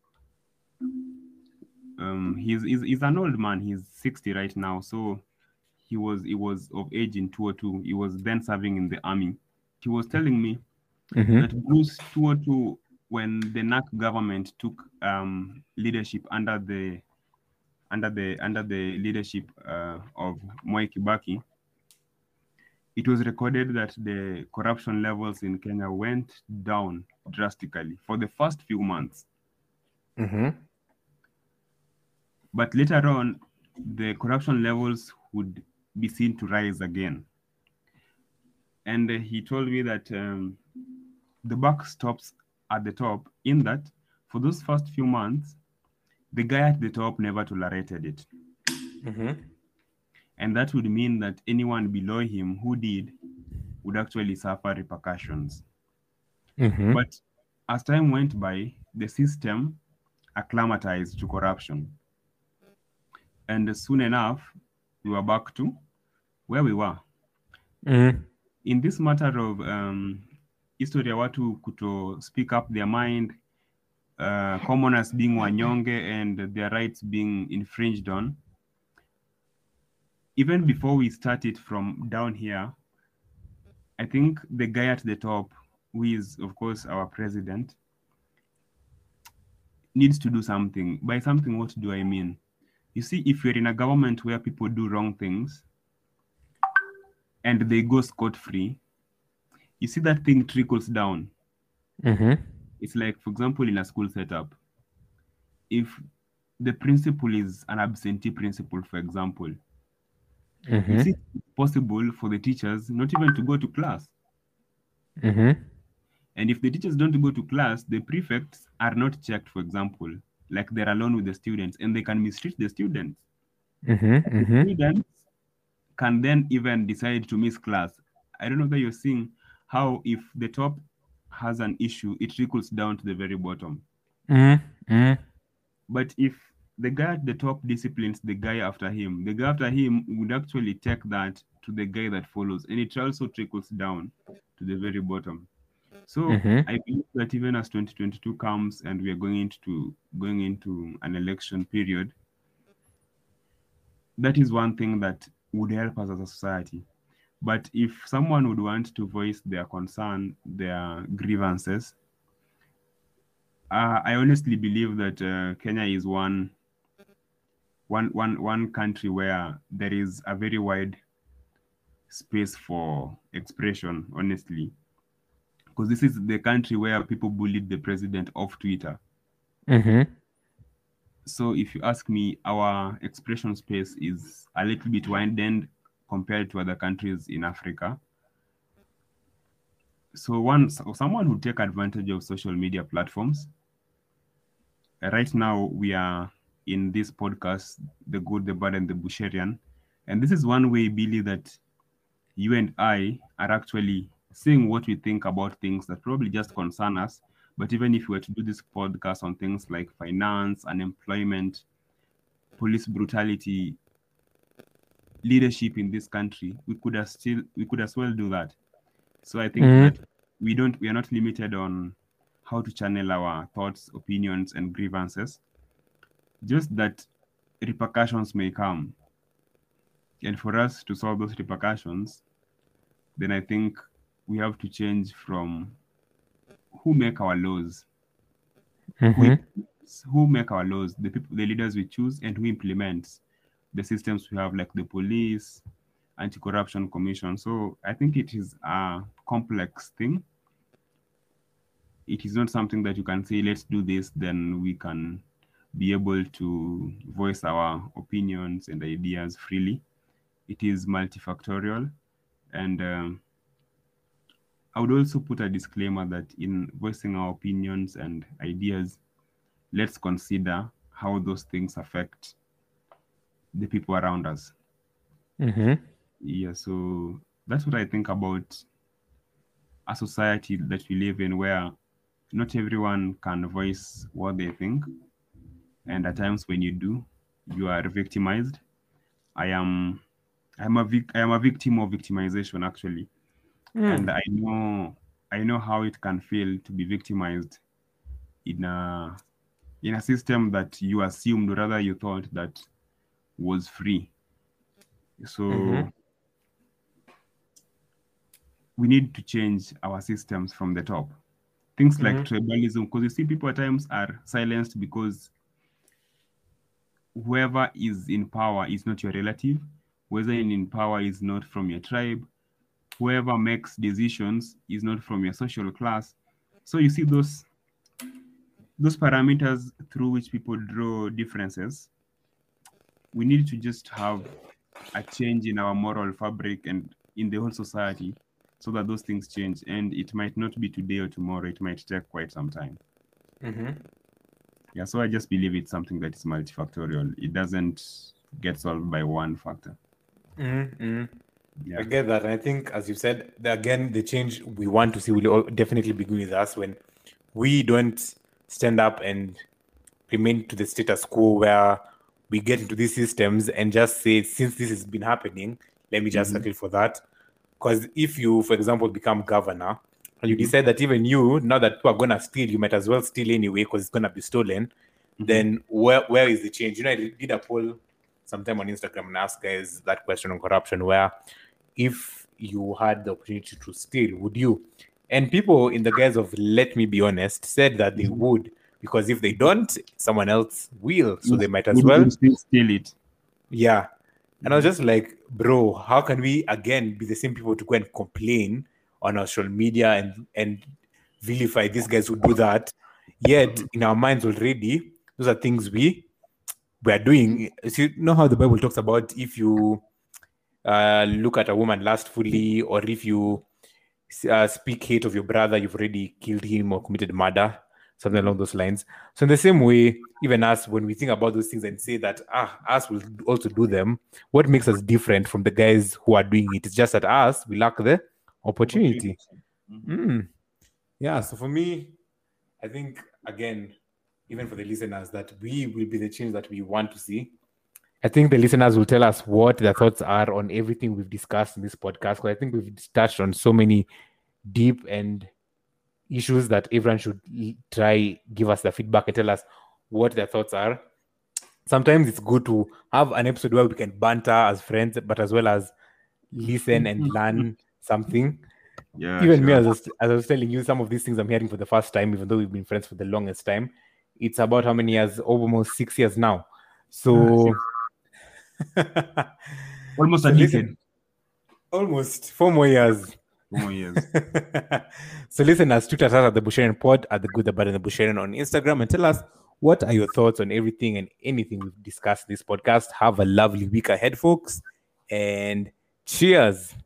He's an old man. He's 60 right now. So he was of age in 2002. He was then serving in the army. He was telling me that, Bruce, 2002, when the NAC government took leadership under the leadership of Mwai Kibaki, it was recorded that the corruption levels in Kenya went down drastically for the first few months. But later on, the corruption levels would be seen to rise again. And he told me that the buck stops at the top, in that for those first few months, the guy at the top never tolerated it. And that would mean that anyone below him who did would actually suffer repercussions. But as time went by, the system acclimatized to corruption. And soon enough, we were back to where we were. In this matter of history ya watu kuto speak up their mind, commoners being wanyonge and their rights being infringed on, even before we started from down here, I think the guy at the top, who is, of course, our president, needs to do something. By something, what do I mean? You see, if you're in a government where people do wrong things and they go scot-free, you see that thing trickles down. It's like, for example, in a school setup, if the principal is an absentee principal, for example, it's possible for the teachers not even to go to class. And if the teachers don't go to class, the prefects are not checked, for example, like they're alone with the students, and they can mistreat the students. The students can then even decide to miss class. I don't know that you're seeing how if the top has an issue, it trickles down to the very bottom. But if the guy at the top disciplines the guy after him, the guy after him would actually take that to the guy that follows, and it also trickles down to the very bottom. So I believe that even as 2022 comes and we are going into an election period, that is one thing that would help us as a society. But if someone would want to voice their concern, their grievances, I honestly believe that Kenya is one country where there is a very wide space for expression, honestly. Because this is the country where people bullied the president off Twitter. So if you ask me, our expression space is a little bit widened compared to other countries in Africa. So someone who take advantage of social media platforms. Right now, we are in this podcast, The Good, the Bad, and the Busharian. And this is one way, Billy, that you and I are actually saying what we think about things that probably just concern us. But even if we were to do this podcast on things like finance, unemployment, police brutality, leadership in this country, we could as well do that. So I think that we are not limited on how to channel our thoughts, opinions, and grievances. Just that repercussions may come. And for us to solve those repercussions, then I think we have to change from who make our laws. who make our laws, the leaders we choose, and who implements the systems we have, like the police, anti-corruption commission. So I think it is a complex thing. It is not something that you can say, let's do this, then we can be able to voice our opinions and ideas freely. It is multifactorial. And I would also put a disclaimer that in voicing our opinions and ideas, let's consider how those things affect the people around us. Yeah, so that's what I think about a society that we live in, where not everyone can voice what they think. And at times when you do, you are victimized. I am a victim of victimization, actually. And I know how it can feel to be victimized in a system that you assumed, or rather you thought, that was free. So we need to change our systems from the top. Things like tribalism, because you see people at times are silenced because whoever is in power is not your relative, whoever is in power is not from your tribe, whoever makes decisions is not from your social class. So you see those parameters through which people draw differences. We need to just have a change in our moral fabric and in the whole society, so that those things change. And it might not be today or tomorrow, it might take quite some time. Yeah, so I just believe it's something that is multifactorial. It doesn't get solved by one factor. I get that. And I think, as you said, again, the change we want to see will definitely begin with us when we don't stand up and remain to the status quo, where we get into these systems and just say, since this has been happening, let me just settle for that. Because if you, for example, become governor and you decide that even you, now that people are going to steal, you might as well steal anyway because it's going to be stolen, then where is the change? I did a poll sometime on Instagram and asked guys that question on corruption, where if you had the opportunity to steal, would you? And people, in the guise of let me be honest, said that they would, because if they don't, someone else will. So they might as well steal it. Yeah. And I was just like, bro, how can we again be the same people to go and complain on our social media and vilify these guys who do that? Yet in our minds already, those are things we are doing. So you know how the Bible talks about if you look at a woman lustfully, or if you speak hate of your brother, you've already killed him or committed murder, something along those lines. So in the same way, even us, when we think about those things and say that us will also do them, what makes us different from the guys who are doing it? It's just that us, we lack the opportunity. Yeah, so for me, I think, again, even for the listeners, that we will be the change that we want to see. I think the listeners will tell us what their thoughts are on everything we've discussed in this podcast, because I think we've touched on so many deep and issues that everyone should try give us the feedback and tell us what their thoughts are. Sometimes it's good to have an episode where we can banter as friends, but as well as listen and learn something. Yeah, Even me, as I was telling you, some of these things I'm hearing for the first time, even though we've been friends for the longest time. It's about how many years? Almost 6 years now. So almost a decade. Almost 4 more years. 4 more years. So listeners, tweet us at the Busharian Pod, at the Good, the Bad, and the Busharian on Instagram, and tell us what are your thoughts on everything and anything we've discussed in this podcast. Have a lovely week ahead, folks, and cheers.